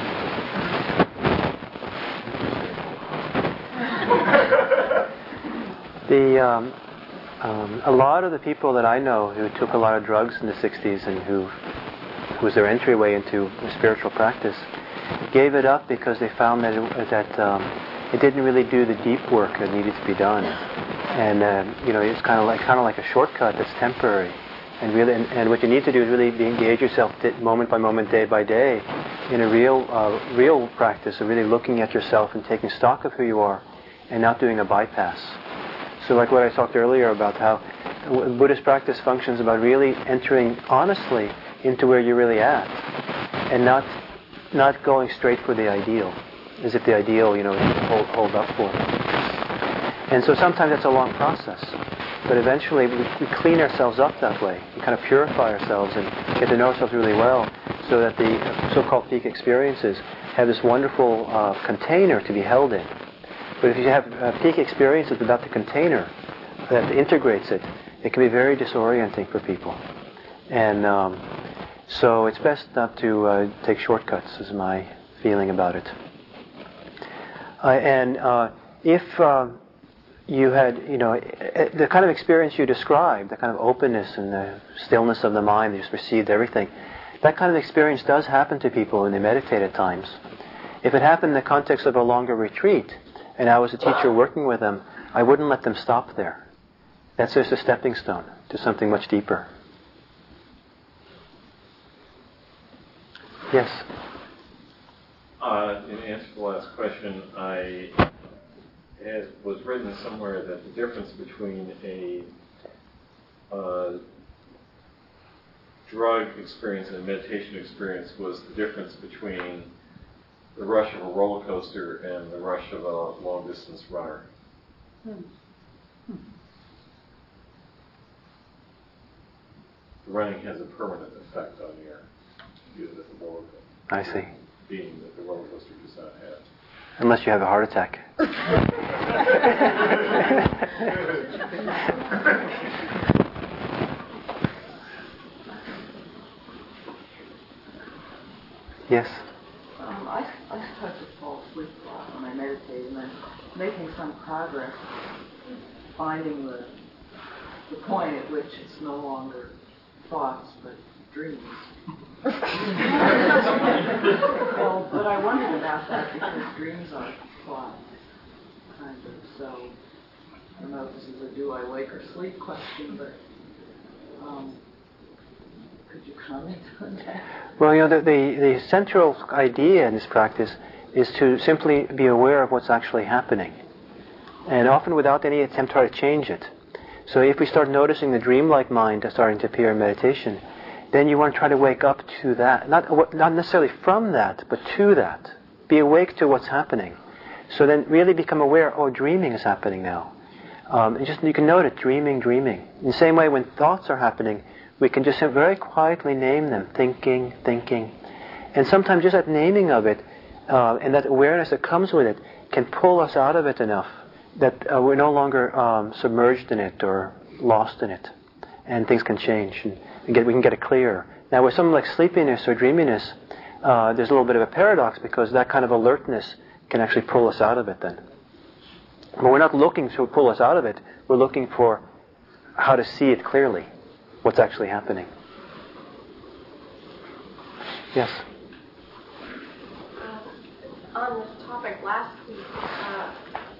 Speaker 1: the um, um, a lot of the people that I know who took a lot of drugs in the sixties and who was their entryway into spiritual practice, gave it up because they found that it, that um, it didn't really do the deep work that needed to be done, and uh, you know it's kind of like kind of like a shortcut that's temporary, and really and, and what you need to do is really be engage yourself moment by moment, day by day, in a real uh, real practice of really looking at yourself and taking stock of who you are, and not doing a bypass. So like what I talked earlier about how Buddhist practice functions about really entering honestly into where you're really at, and not not going straight for the ideal, as if the ideal, you know, hold, hold up for. And so sometimes that's a long process, but eventually we, we clean ourselves up that way. We kind of purify ourselves and get to know ourselves really well, so that the so-called peak experiences have this wonderful uh, container to be held in. But if you have uh, peak experiences without the container that integrates it, it can be very disorienting for people. And um, So it's best not to uh, take shortcuts, is my feeling about it. Uh, and uh, if uh, you had, you know, the kind of experience you described, the kind of openness and the stillness of the mind, they just received everything, that kind of experience does happen to people when they meditate at times. If it happened in the context of a longer retreat, and I was a teacher working with them, I wouldn't let them stop there. That's just a stepping stone to something much deeper. Yes?
Speaker 4: Uh, in answer to the last question, I it was written somewhere that the difference between a uh, drug experience and a meditation experience was the difference between the rush of a roller coaster and the rush of a long-distance runner. Hmm. Hmm. The running has a permanent effect on your view of the roller coaster.
Speaker 1: I see.
Speaker 4: Being that the roller coaster does not have.
Speaker 1: Unless you have a heart attack. Yes?
Speaker 8: Um, I, I start to fall asleep a lot when I meditate, and I'm making some progress finding the, the point at which it's no longer thoughts, but dreams. Well, but I wondered about that because dreams are thoughts, kind of. So I don't know if this is a do I wake or sleep question, but um, could you comment on that?
Speaker 1: Well, you know, the, the, the central idea in this practice is to simply be aware of what's actually happening, and often without any attempt to try to change it. So if we start noticing the dreamlike mind starting to appear in meditation, then you want to try to wake up to that. Not, not necessarily from that, but to that. Be awake to what's happening. So then really become aware, oh, dreaming is happening now. Um, and just you can note it, dreaming, dreaming. In the same way, when thoughts are happening, we can just very quietly name them, thinking, thinking. And sometimes just that naming of it, uh, and that awareness that comes with it, can pull us out of it enough that uh, we're no longer um, submerged in it or lost in it. And things can change. And we, get, we can get it clearer. Now, with something like sleepiness or dreaminess, uh, there's a little bit of a paradox because that kind of alertness can actually pull us out of it then. But we're not looking to pull us out of it. We're looking for how to see it clearly, what's actually happening. Yes?
Speaker 9: Uh, on this topic last week, uh,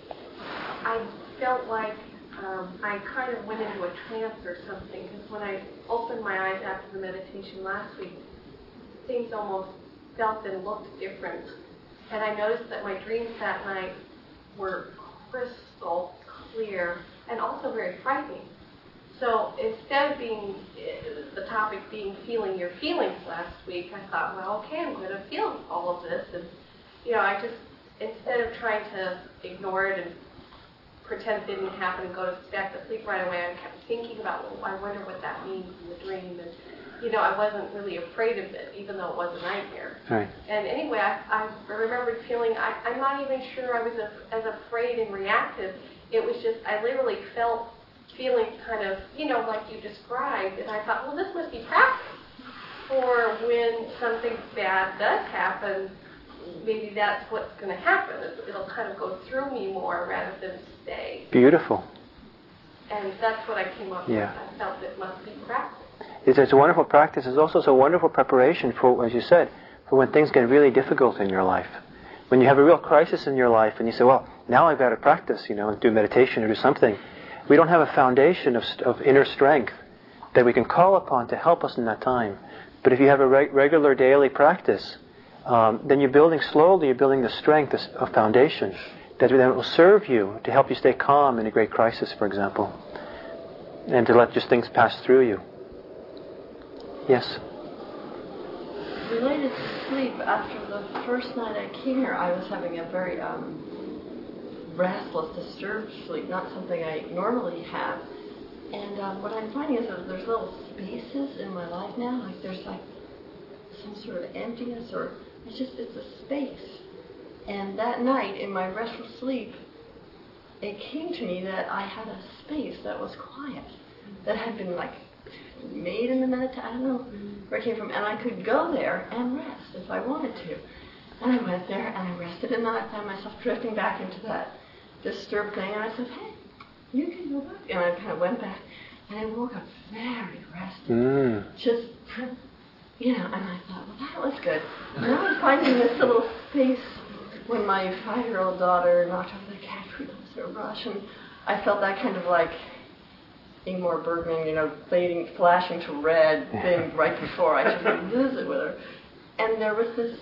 Speaker 9: I felt like um, I kind of went into a trance or something, because when I opened my eyes after the meditation last week, things almost felt and looked different. And I noticed that my dreams that night were crystal clear and also very frightening. So instead of being uh, the topic being feeling your feelings last week, I thought, well, okay, I'm going to feel all of this. And, you know, I just, instead of trying to ignore it and pretend it didn't happen and go to back to sleep right away, I kept thinking about, well, I wonder what that means in the dream. And, you know, I wasn't really afraid of it, even though it was a nightmare.
Speaker 1: Right.
Speaker 9: And anyway, I, I remembered feeling, I, I'm not even sure I was a, as afraid and reactive. It was just, I literally felt feeling kind of, you know, like you described. And I thought, well, this must be practice for when something bad does happen. Maybe that's what's going to happen. It'll kind of go through me more rather than stay.
Speaker 1: Beautiful.
Speaker 9: And that's what I came up
Speaker 1: yeah.
Speaker 9: with. I felt it must be practice.
Speaker 1: It's, it's a wonderful practice. It's also a wonderful preparation for, as you said, for when things get really difficult in your life. When you have a real crisis in your life and you say, well, now I've got to practice, you know, and do meditation or do something. We don't have a foundation of, of inner strength that we can call upon to help us in that time. But if you have a re- regular daily practice, um, then you're building slowly, you're building the strength of foundation that then will serve you to help you stay calm in a great crisis, for example, and to let just things pass through you. Yes?
Speaker 8: Related to sleep, after the first night I came here, I was having a very um, restless, disturbed sleep, not something I normally have. And um, what I'm finding is that there's little spaces in my life now, like there's like some sort of emptiness, or it's just, it's a space. And that night, in my restful sleep, it came to me that I had a space that was quiet, that had been like made in the meditation, I don't know where it came from, and I could go there and rest if I wanted to. And I went there and I rested, and then I found myself drifting back into that disturbed thing, and I said, hey, you can go back. And I kind of went back, and I woke up very rested.
Speaker 1: Mm.
Speaker 8: Just, you know, and I thought, well, that was good. And I was finding this little space when my five-year-old daughter knocked over the cat food. It was her brush, and I felt that kind of like Ingmar Bergman, you know, fading, flashing to red, thing right before I should lose it with her. And there was this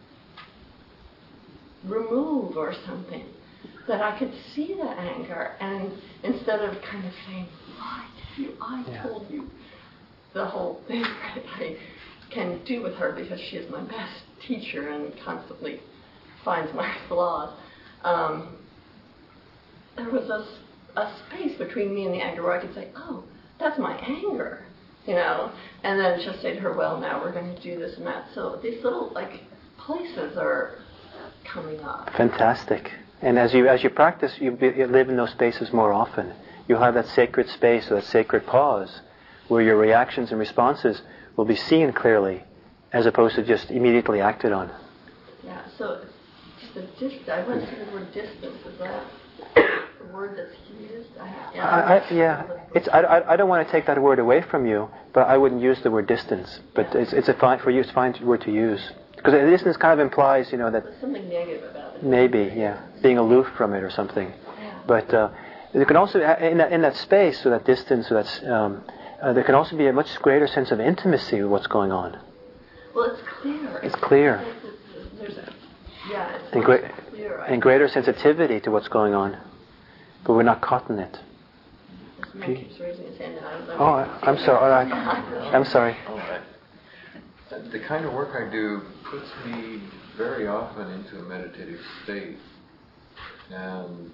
Speaker 8: remove or something that I could see the anger, and instead of kind of saying, why did you, I yeah. told you the whole thing that I can do with her because she is my best teacher and constantly finds my flaws. Um, there was a, a space between me and the anger where I could say, oh, that's my anger, you know, and then just say to her, well, now we're going to do this and that. So these little, like, places are coming up.
Speaker 1: Fantastic. And as you as you practice, you, be, you live in those spaces more often. You'll have that sacred space or that sacred pause where your reactions and responses will be seen clearly as opposed to just immediately acted on.
Speaker 8: Yeah, so just a distance. I went to the word distance. Is that the word that's used? I, yeah,
Speaker 1: I, I, yeah. It's, I, I, I don't want to take that word away from you, but I wouldn't use the word distance. But yeah. it's, it's a fine, for you, it's a fine word to use. Because distance kind of implies, you know, that...
Speaker 8: There's something negative about it.
Speaker 1: Maybe, yeah. Being aloof from it or something.
Speaker 8: Yeah.
Speaker 1: But uh, there can also, in that, in that space, or that distance, or that, um, uh, there can also be a much greater sense of intimacy with what's going on.
Speaker 8: Well, it's clear.
Speaker 1: It's clear.
Speaker 8: It's, it's, there's a, yeah, it's
Speaker 1: and, gra-
Speaker 8: clear.
Speaker 1: and greater sensitivity to what's going on. But we're not caught in it.
Speaker 8: This man keeps raising his hand, and I don't know.
Speaker 1: Oh, I, I'm sorry. I, I'm sorry.
Speaker 10: All right. The kind of work I do puts me very often into a meditative state, and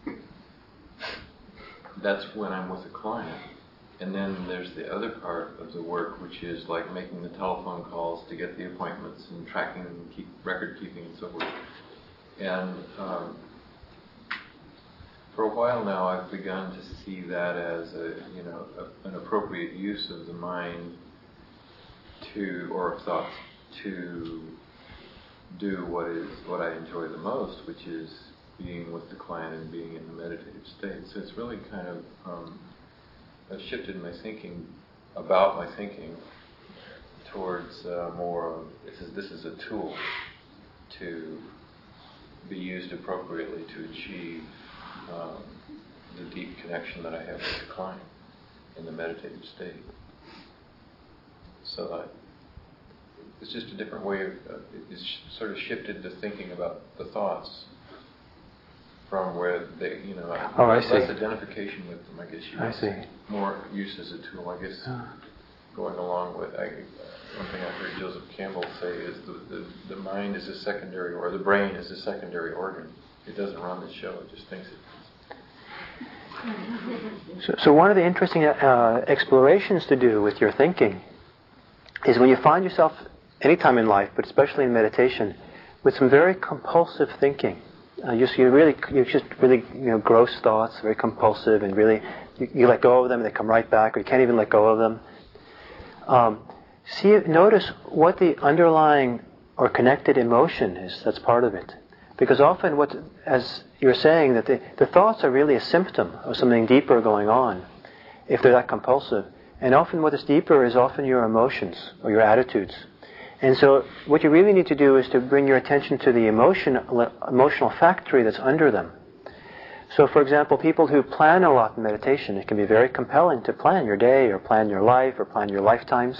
Speaker 10: that's when I'm with a client. And then there's the other part of the work, which is like making the telephone calls to get the appointments and tracking, keep record keeping, and so forth. And um, for a while now, I've begun to see that as a, you know, a, an appropriate use of the mind to, or of thoughts, to do what is what I enjoy the most, which is being with the client and being in the meditative state. So it's really kind of um, I've shifted my thinking about my thinking towards uh, more of this is this is a tool to be used appropriately to achieve um, the deep connection that I have with the client in the meditative state. So I, it's just a different way of, uh, it's sort of shifted to thinking about the thoughts from where they, you know,
Speaker 1: oh, I
Speaker 10: less
Speaker 1: see.
Speaker 10: identification with them, I guess you
Speaker 1: I
Speaker 10: would
Speaker 1: see.
Speaker 10: say. More use as a tool, I guess, uh. going along with, I, one thing I heard Joseph Campbell say is the, the, the mind is a secondary, or the brain is a secondary organ. It doesn't run the show, it just thinks it does.
Speaker 1: So, so one of the interesting uh, explorations to do with your thinking is when you find yourself, anytime in life, but especially in meditation, with some very compulsive thinking. Uh, you, you really, you just really, you know, gross thoughts, very compulsive, and really, you, you let go of them, and they come right back, or you can't even let go of them. Um, see, notice what the underlying or connected emotion is. That's part of it, because often, what, as you're saying, that the, the thoughts are really a symptom of something deeper going on, if they're that compulsive. And often, what is deeper is often your emotions or your attitudes. And so what you really need to do is to bring your attention to the emotion, emotional factory that's under them. So for example, people who plan a lot in meditation, it can be very compelling to plan your day or plan your life or plan your lifetimes.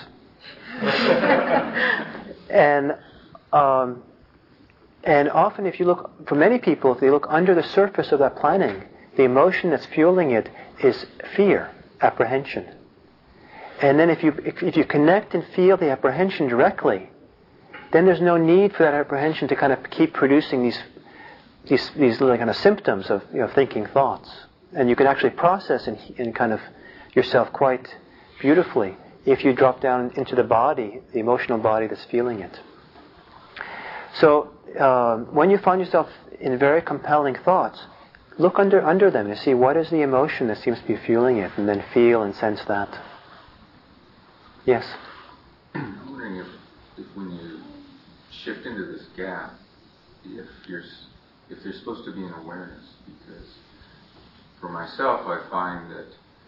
Speaker 1: and um, and often if you look, for many people, if they look under the surface of that planning, the emotion that's fueling it is fear, apprehension. And then if you if, if you connect and feel the apprehension directly, then there's no need for that apprehension to kind of keep producing these these these little kind of symptoms of, you know, thinking thoughts. And you can actually process in, in kind of yourself quite beautifully if you drop down into the body, the emotional body that's feeling it. So um, when you find yourself in very compelling thoughts, look under under them to see what is the emotion that seems to be fueling it, and then feel and sense that. Yes?
Speaker 11: I'm wondering if, if when you shift into this gap, if you're, if there's supposed to be an awareness, because for myself I find that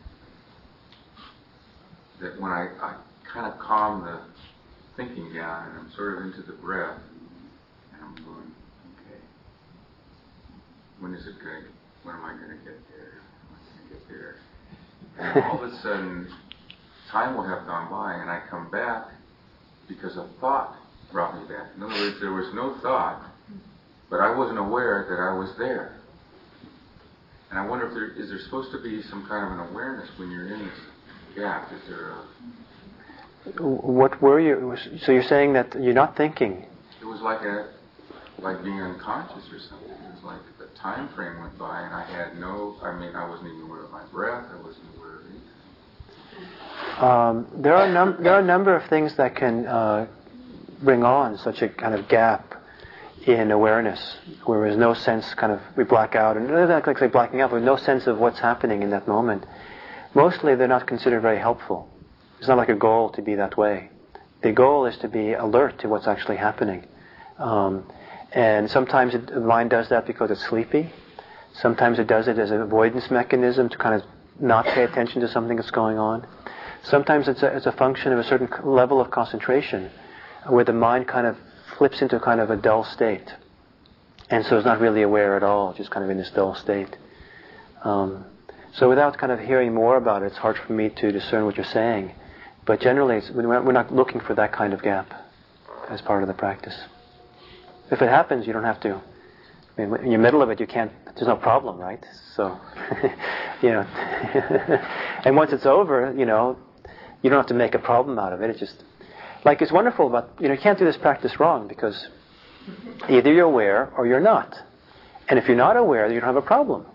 Speaker 11: that when I, I kind of calm the thinking down and I'm sort of into the breath, and I'm going, okay, when is it going? When am I going to get there? When am I going to get there? And all of a sudden, time will have gone by, and I come back because a thought brought me back. In other words, there was no thought, but I wasn't aware that I was there. And I wonder if there is there supposed to be some kind of an awareness when you're in this gap? Is there a...
Speaker 1: What were you? So you're saying that you're not thinking?
Speaker 11: It was like a, like being unconscious or something. It was like the time frame went by, and I had no. I mean, I wasn't even aware of my breath. I wasn't aware of anything.
Speaker 1: Um, there are num- there are a number of things that can uh, bring on such a kind of gap in awareness, where there's no sense, kind of we black out, and not like say blacking out, but no sense of what's happening in that moment. Mostly, they're not considered very helpful. It's not like a goal to be that way. The goal is to be alert to what's actually happening. Um, and sometimes it, the mind does that because it's sleepy. Sometimes it does it as an avoidance mechanism to kind of not pay attention to something that's going on. Sometimes it's a, it's a function of a certain level of concentration, where the mind kind of flips into kind of a dull state. And so it's not really aware at all, just kind of in this dull state. Um, so without kind of hearing more about it, it's hard for me to discern what you're saying. But generally, it's, we're not looking for that kind of gap as part of the practice. If it happens, you don't have to. I mean, in the middle of it, you can't. There's no problem, right? So, you know. And once it's over, you know, you don't have to make a problem out of it. It's just like it's wonderful about you know you can't do this practice wrong because either you're aware or you're not. And if you're not aware, you don't have a problem.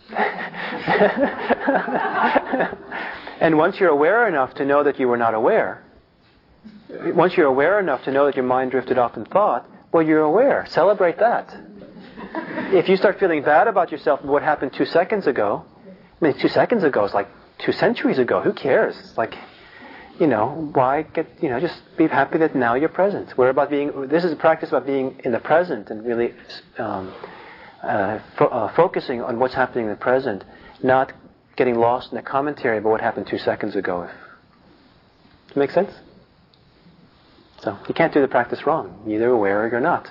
Speaker 1: And once you're aware enough to know that you were not aware, once you're aware enough to know that your mind drifted off in thought, well, you're aware. Celebrate that. If you start feeling bad about yourself and what happened two seconds ago, I mean, two seconds ago is like two centuries ago. Who cares? It's like, you know, why get, you know, just be happy that now you're present. We're about being, this is a practice about being in the present and really um, uh, fo- uh, focusing on what's happening in the present, not getting lost in a commentary about what happened two seconds ago. Does it make sense? So you can't do the practice wrong. You're either aware or you're not.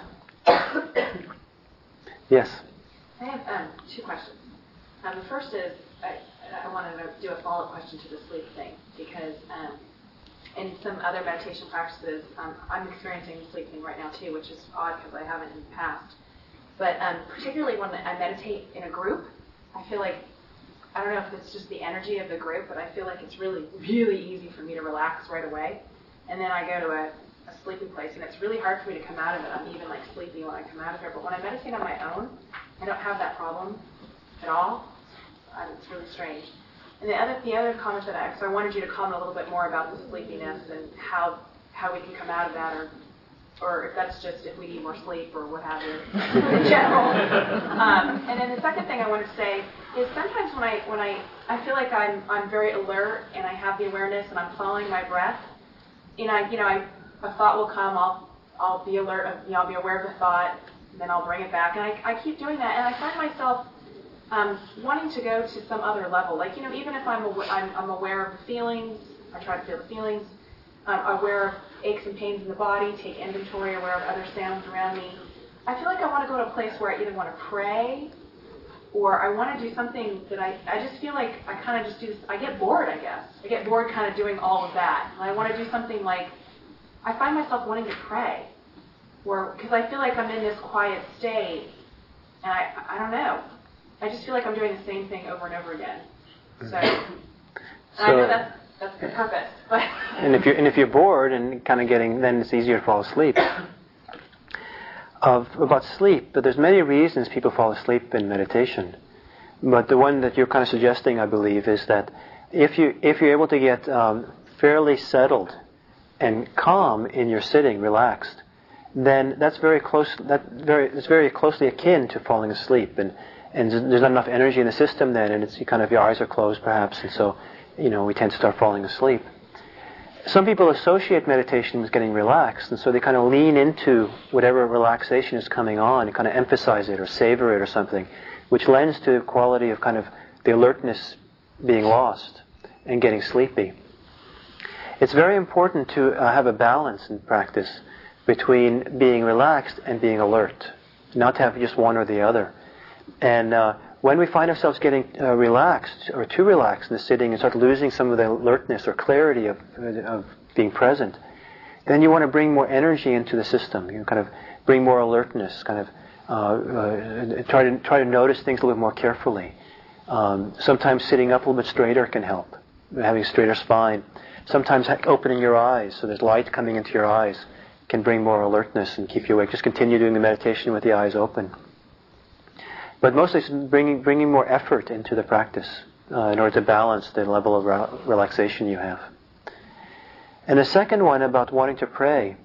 Speaker 1: Yes?
Speaker 12: I have um, two questions. Um, the first is, I, I wanted to do a follow-up question to the sleep thing, because um, in some other meditation practices, um, I'm experiencing the sleep thing right now too, which is odd because I haven't in the past. But um, particularly when I meditate in a group, I feel like, I don't know if it's just the energy of the group, but I feel like it's really, really easy for me to relax right away. And then I go to a, a sleeping place, and it's really hard for me to come out of it. I'm even like sleepy when I come out of here. But when I meditate on my own, I don't have that problem at all. Um, it's really strange. And the other, the other comment that I, so I wanted you to comment a little bit more about the sleepiness and how how we can come out of that, or or if that's just if we need more sleep or what have you in general. Um, and then the second thing I want to say is sometimes when I when I I feel like I'm I'm very alert and I have the awareness and I'm following my breath, and I you know I a thought will come, I'll I'll be alert, you know, I'll be aware of the thought, and then I'll bring it back, and I I keep doing that, and I find myself um, wanting to go to some other level. Like, you know, even if I'm aw- I'm, I'm aware of the feelings, I try to feel the feelings, um, aware of aches and pains in the body, take inventory, aware of other sounds around me. I feel like I want to go to a place where I either want to pray or I want to do something that I, I just feel like I kind of just do this. I get bored, I guess. I get bored kind of doing all of that. And I want to do something like, I find myself wanting to pray, or because I feel like I'm in this quiet state, and I, I don't know. I just feel like I'm doing the same thing over and over again. So,
Speaker 1: so
Speaker 12: I know that's that's the purpose. But
Speaker 1: and if you're and if you're bored and kind of getting, then it's easier to fall asleep. Of about sleep, but there's many reasons people fall asleep in meditation. But the one that you're kind of suggesting, I believe, is that if you if you're able to get um, fairly settled and calm in your sitting, relaxed, then that's very close. That very it's very closely akin to falling asleep, and and there's not enough energy in the system then, and it's you kind of your eyes are closed perhaps, and so you know we tend to start falling asleep. Some people associate meditation with getting relaxed, and so they kind of lean into whatever relaxation is coming on and kind of emphasize it or savor it or something, which lends to the quality of kind of the alertness being lost and getting sleepy. It's very important to uh, have a balance in practice between being relaxed and being alert, not to have just one or the other. And uh, when we find ourselves getting uh, relaxed or too relaxed in the sitting and start losing some of the alertness or clarity of, of being present, then you want to bring more energy into the system. You kind of bring more alertness, kind of uh, uh, try to try to notice things a little more carefully. Um, sometimes sitting up a little bit straighter can help, having a straighter spine. Sometimes opening your eyes so there's light coming into your eyes can bring more alertness and keep you awake. Just continue doing the meditation with the eyes open. But mostly it's bringing, bringing more effort into the practice uh, in order to balance the level of re- relaxation you have. And the second one about wanting to pray,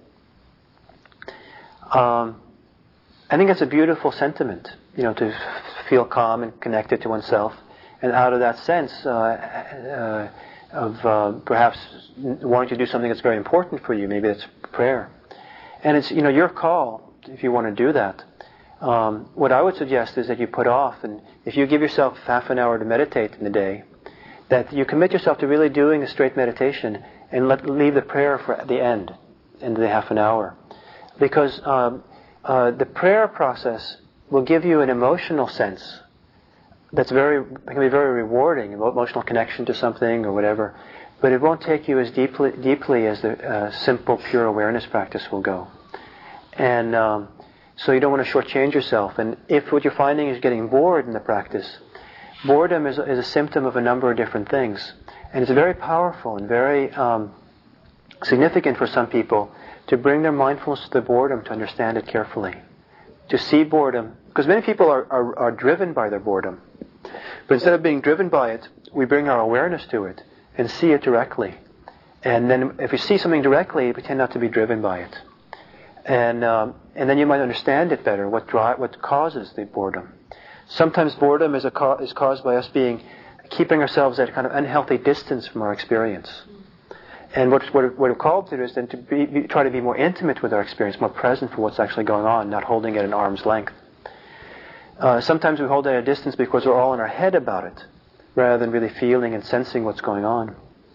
Speaker 1: um, I think it's a beautiful sentiment, you know, to f- feel calm and connected to oneself. And out of that sense uh, uh, of uh, perhaps wanting to do something that's very important for you, maybe it's prayer. And it's, you know, your call if you want to do that. Um, what I would suggest is that you put off, and if you give yourself half an hour to meditate in the day, that you commit yourself to really doing a straight meditation and let, leave the prayer for the end, end of the half an hour. Because um, uh, the prayer process will give you an emotional sense that's very, can be very rewarding, emotional connection to something or whatever, but it won't take you as deeply, deeply as the uh, simple, pure awareness practice will go. And um, so you don't want to shortchange yourself. And if what you're finding is getting bored in the practice, boredom is, is a symptom of a number of different things. And it's very powerful and very um, significant for some people to bring their mindfulness to the boredom, to understand it carefully. To see boredom, because many people are, are, are driven by their boredom. But instead of being driven by it, we bring our awareness to it and see it directly. And then if we see something directly, we tend not to be driven by it. And um, and then you might understand it better, what dri- what causes the boredom. Sometimes boredom is, a co- is caused by us being, keeping ourselves at a kind of unhealthy distance from our experience. And what, what, what we're called to do is then to be, be, try to be more intimate with our experience, more present for what's actually going on, not holding it at an arm's length. Uh, sometimes we hold it at a distance because we're all in our head about it, rather than really feeling and sensing what's going on.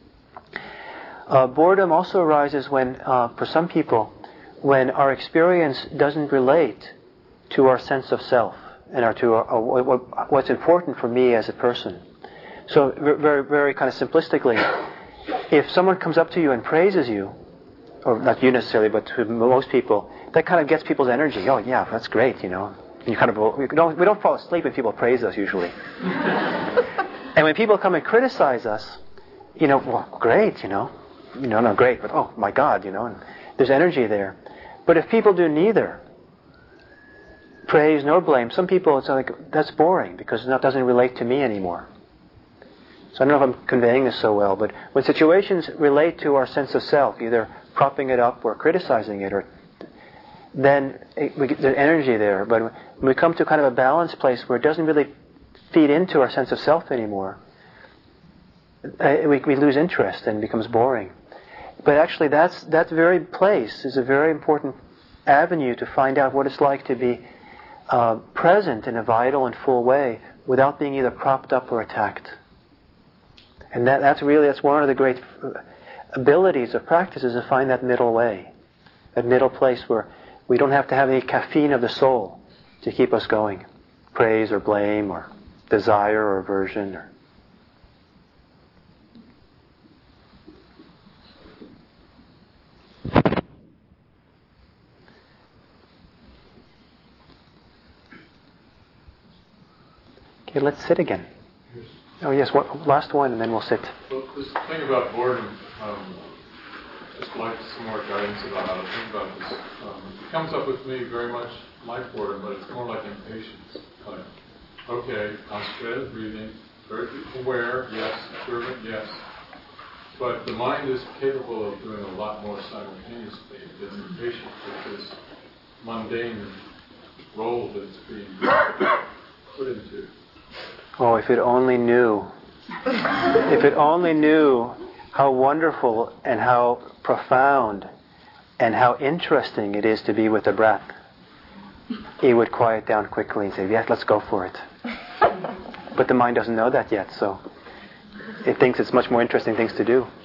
Speaker 1: Uh, boredom also arises when, uh, for some people, when our experience doesn't relate to our sense of self and our, to our, our, what, what's important for me as a person. So very, very kind of simplistically, if someone comes up to you and praises you, or not you necessarily, but to most people, that kind of gets people's energy. Oh yeah, that's great, you know. You kind of we don't we don't fall asleep when people praise us usually. And when people come and criticize us, you know, well, great, you know, you know, not great, but oh my God, you know, and there's energy there. But if people do neither praise nor blame, some people it's like that's boring because it doesn't relate to me anymore. So I don't know if I'm conveying this so well, but when situations relate to our sense of self, either propping it up or criticizing it, or then it, we get, there's energy there. But when we come to kind of a balanced place where it doesn't really feed into our sense of self anymore, uh, we, we lose interest and it becomes boring. But actually that's, that very place is a very important avenue to find out what it's like to be uh, present in a vital and full way without being either propped up or attacked. And that, that's really, that's one of the great abilities of practice, is to find that middle way, that middle place where we don't have to have any caffeine of the soul to keep us going. Praise or blame or desire or aversion. Or okay, let's sit again. Oh yes, what, last one and then we'll sit.
Speaker 13: Well, this thing about boredom, um, just like some more guidance about how to think about this. Um, it comes up with me very much like boredom, but it's more like impatience. Like, okay, concentrated breathing, very aware, yes, observant, yes. But the mind is capable of doing a lot more simultaneously. It gets impatient with this mundane role that it's being put into.
Speaker 1: Oh, if it only knew. If it only knew how wonderful and how profound and how interesting it is to be with the breath, it would quiet down quickly and say, yes, let's go for it. But the mind doesn't know that yet, so it thinks it's much more interesting things to do.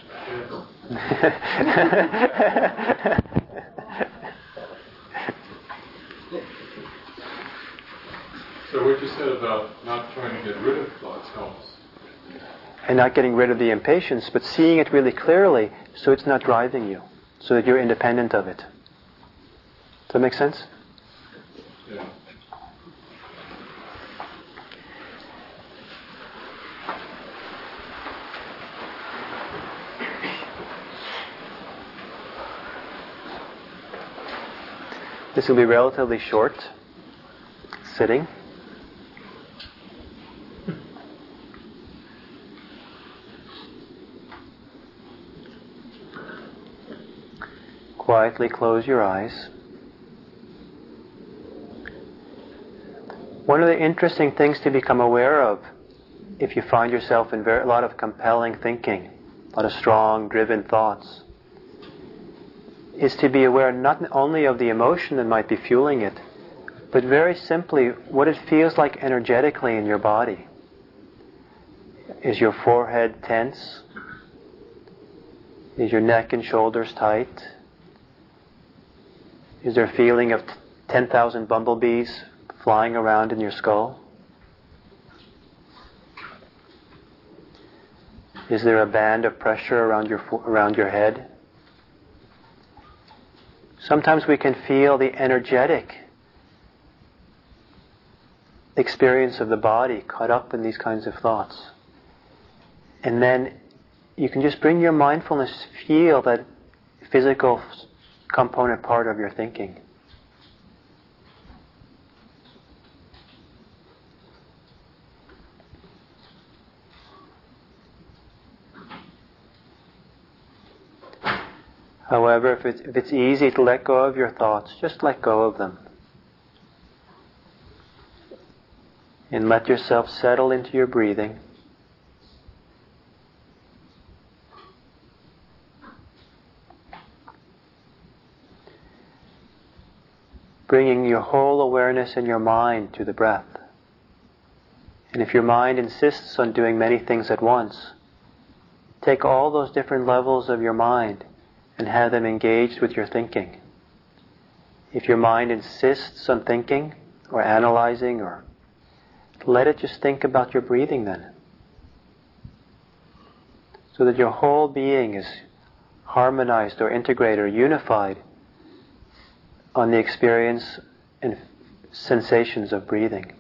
Speaker 13: So what you're said about not trying to get rid of thoughts helps.
Speaker 1: And not getting rid of the impatience, but seeing it really clearly so it's not driving you, so that you're independent of it. Does that make sense?
Speaker 13: Yeah.
Speaker 1: This will be relatively short, sitting. Quietly close your eyes. One of the interesting things to become aware of, if you find yourself in very, a lot of compelling thinking, a lot of strong, driven thoughts, is to be aware not only of the emotion that might be fueling it, but very simply what it feels like energetically in your body. Is your forehead tense? Is your neck and shoulders tight? Is there a feeling of ten thousand bumblebees flying around in your skull? Is there a band of pressure around your around your head? Sometimes we can feel the energetic experience of the body caught up in these kinds of thoughts. And then you can just bring your mindfulness, feel that physical component part of your thinking. However, if it's, if it's easy to let go of your thoughts, just let go of them. And let yourself settle into your breathing. Bringing your whole awareness and your mind to the breath. And if your mind insists on doing many things at once, take all those different levels of your mind and have them engaged with your thinking. If your mind insists on thinking or analyzing, or let it just think about your breathing then. So that your whole being is harmonized or integrated or unified on the experience and sensations of breathing.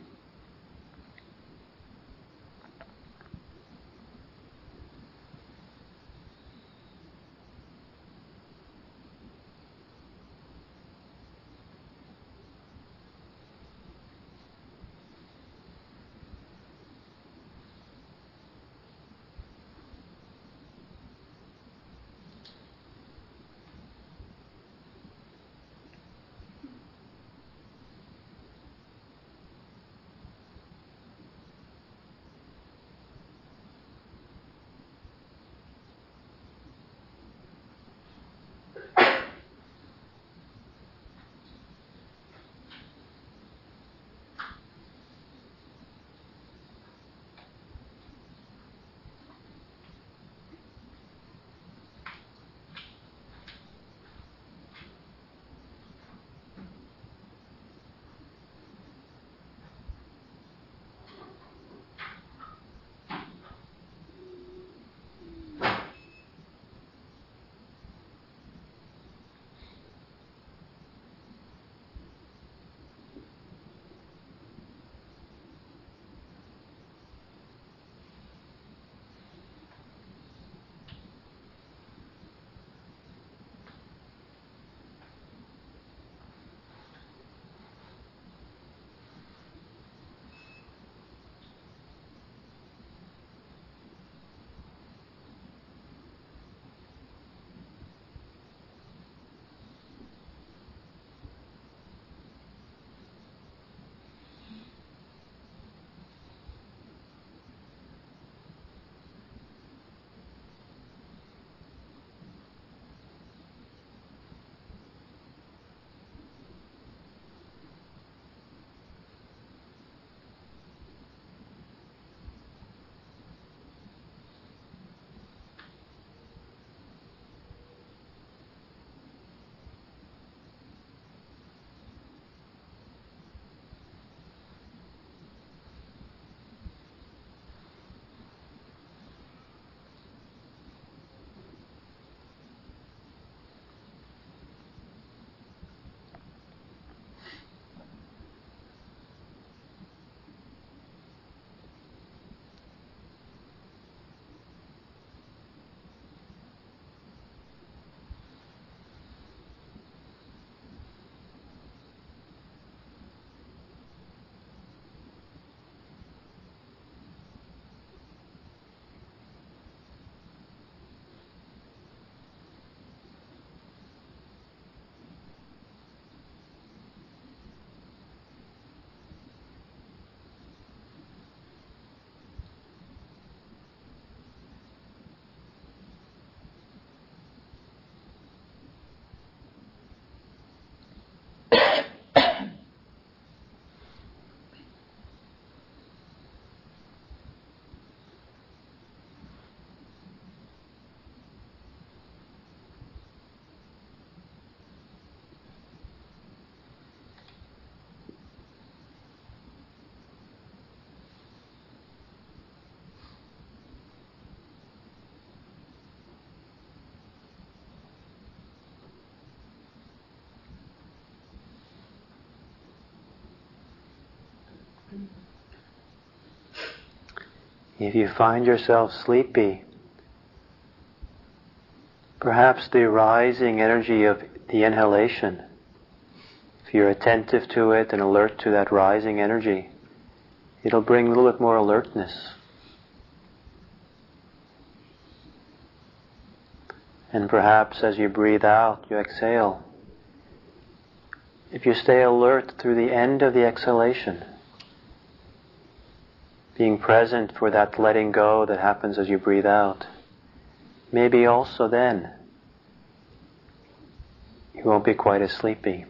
Speaker 1: If you find yourself sleepy, perhaps the rising energy of the inhalation, if you're attentive to it and alert to that rising energy, it'll bring a little bit more alertness. And perhaps as you breathe out, you exhale. If you stay alert through the end of the exhalation, being present for that letting go that happens as you breathe out, maybe also then you won't be quite as sleepy.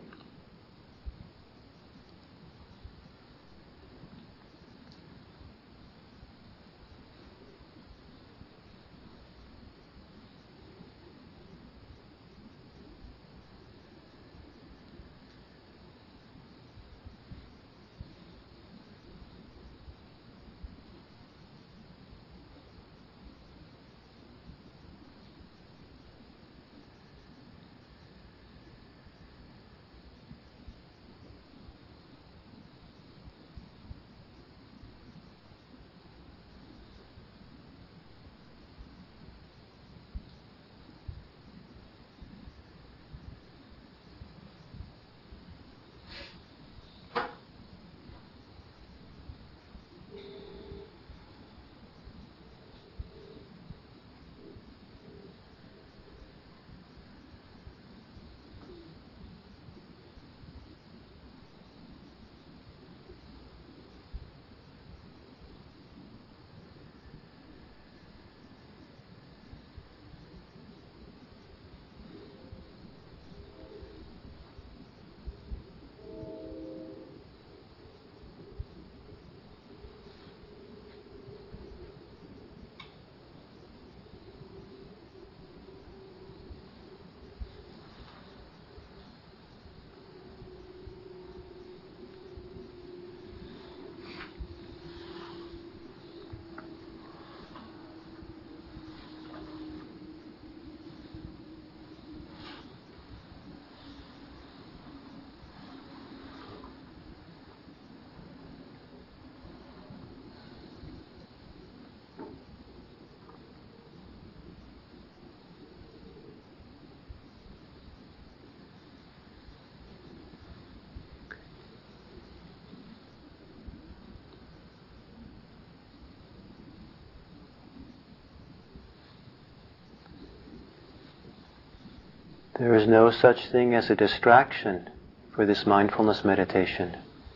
Speaker 1: There is no such thing as a distraction for this mindfulness meditation.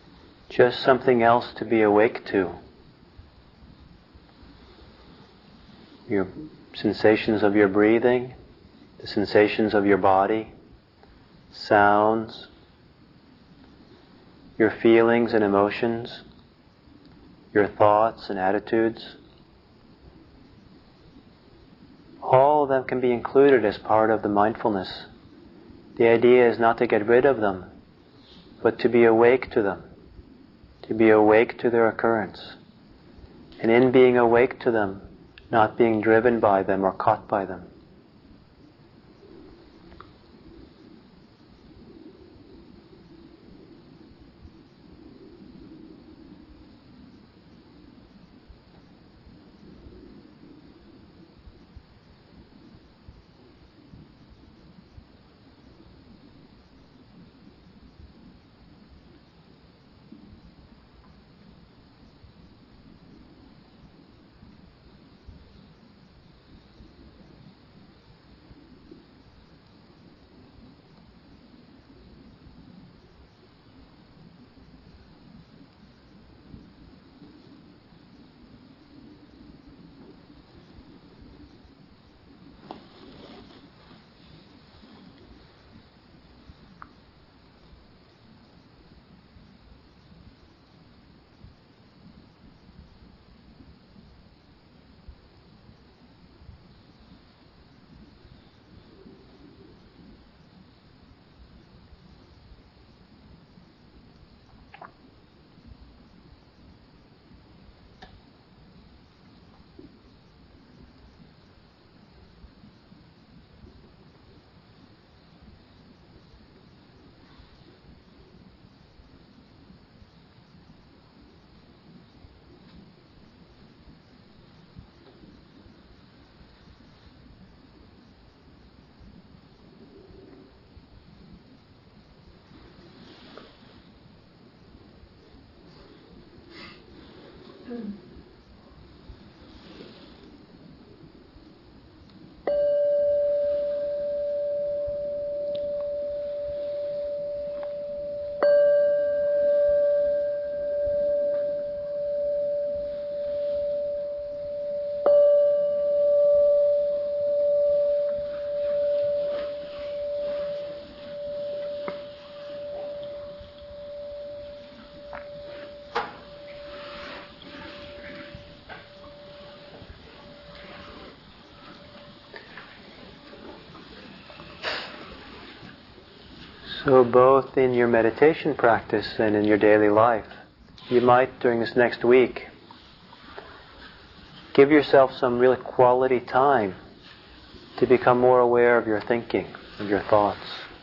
Speaker 1: Just something else to be awake to. Your sensations of your breathing, the sensations of your body, sounds, your feelings and emotions, your thoughts and attitudes. All of them can be included as part of the mindfulness. The idea is not to get rid of them, but to be awake to them, to be awake to their occurrence. And in being awake to them, not being driven by them or caught by them. So both in your meditation practice and in your daily life, you might, during this next week, give yourself some really quality time to become more aware of your thinking, of your thoughts.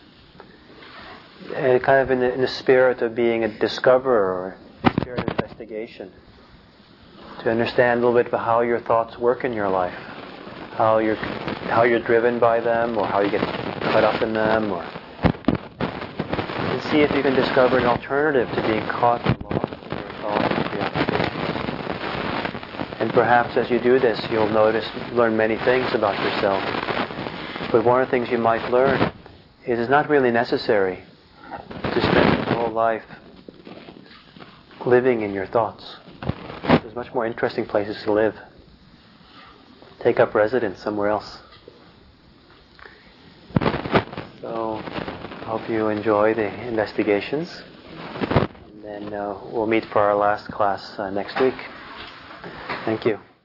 Speaker 1: And kind of in the, in the spirit of being a discoverer or a spirit of investigation. To understand a little bit about how your thoughts work in your life. How you're, how you're driven by them, or how you get caught up in them, or and see if you can discover an alternative to being caught and lost in your thoughts and preoccupations. And perhaps as you do this, you'll notice, learn many things about yourself. But one of the things you might learn is it's not really necessary to spend your whole life living in your thoughts. There's much more interesting places to live. Take up residence somewhere else. So, I hope you enjoy the investigations. And then uh, we'll meet for our last class uh, next week. Thank you.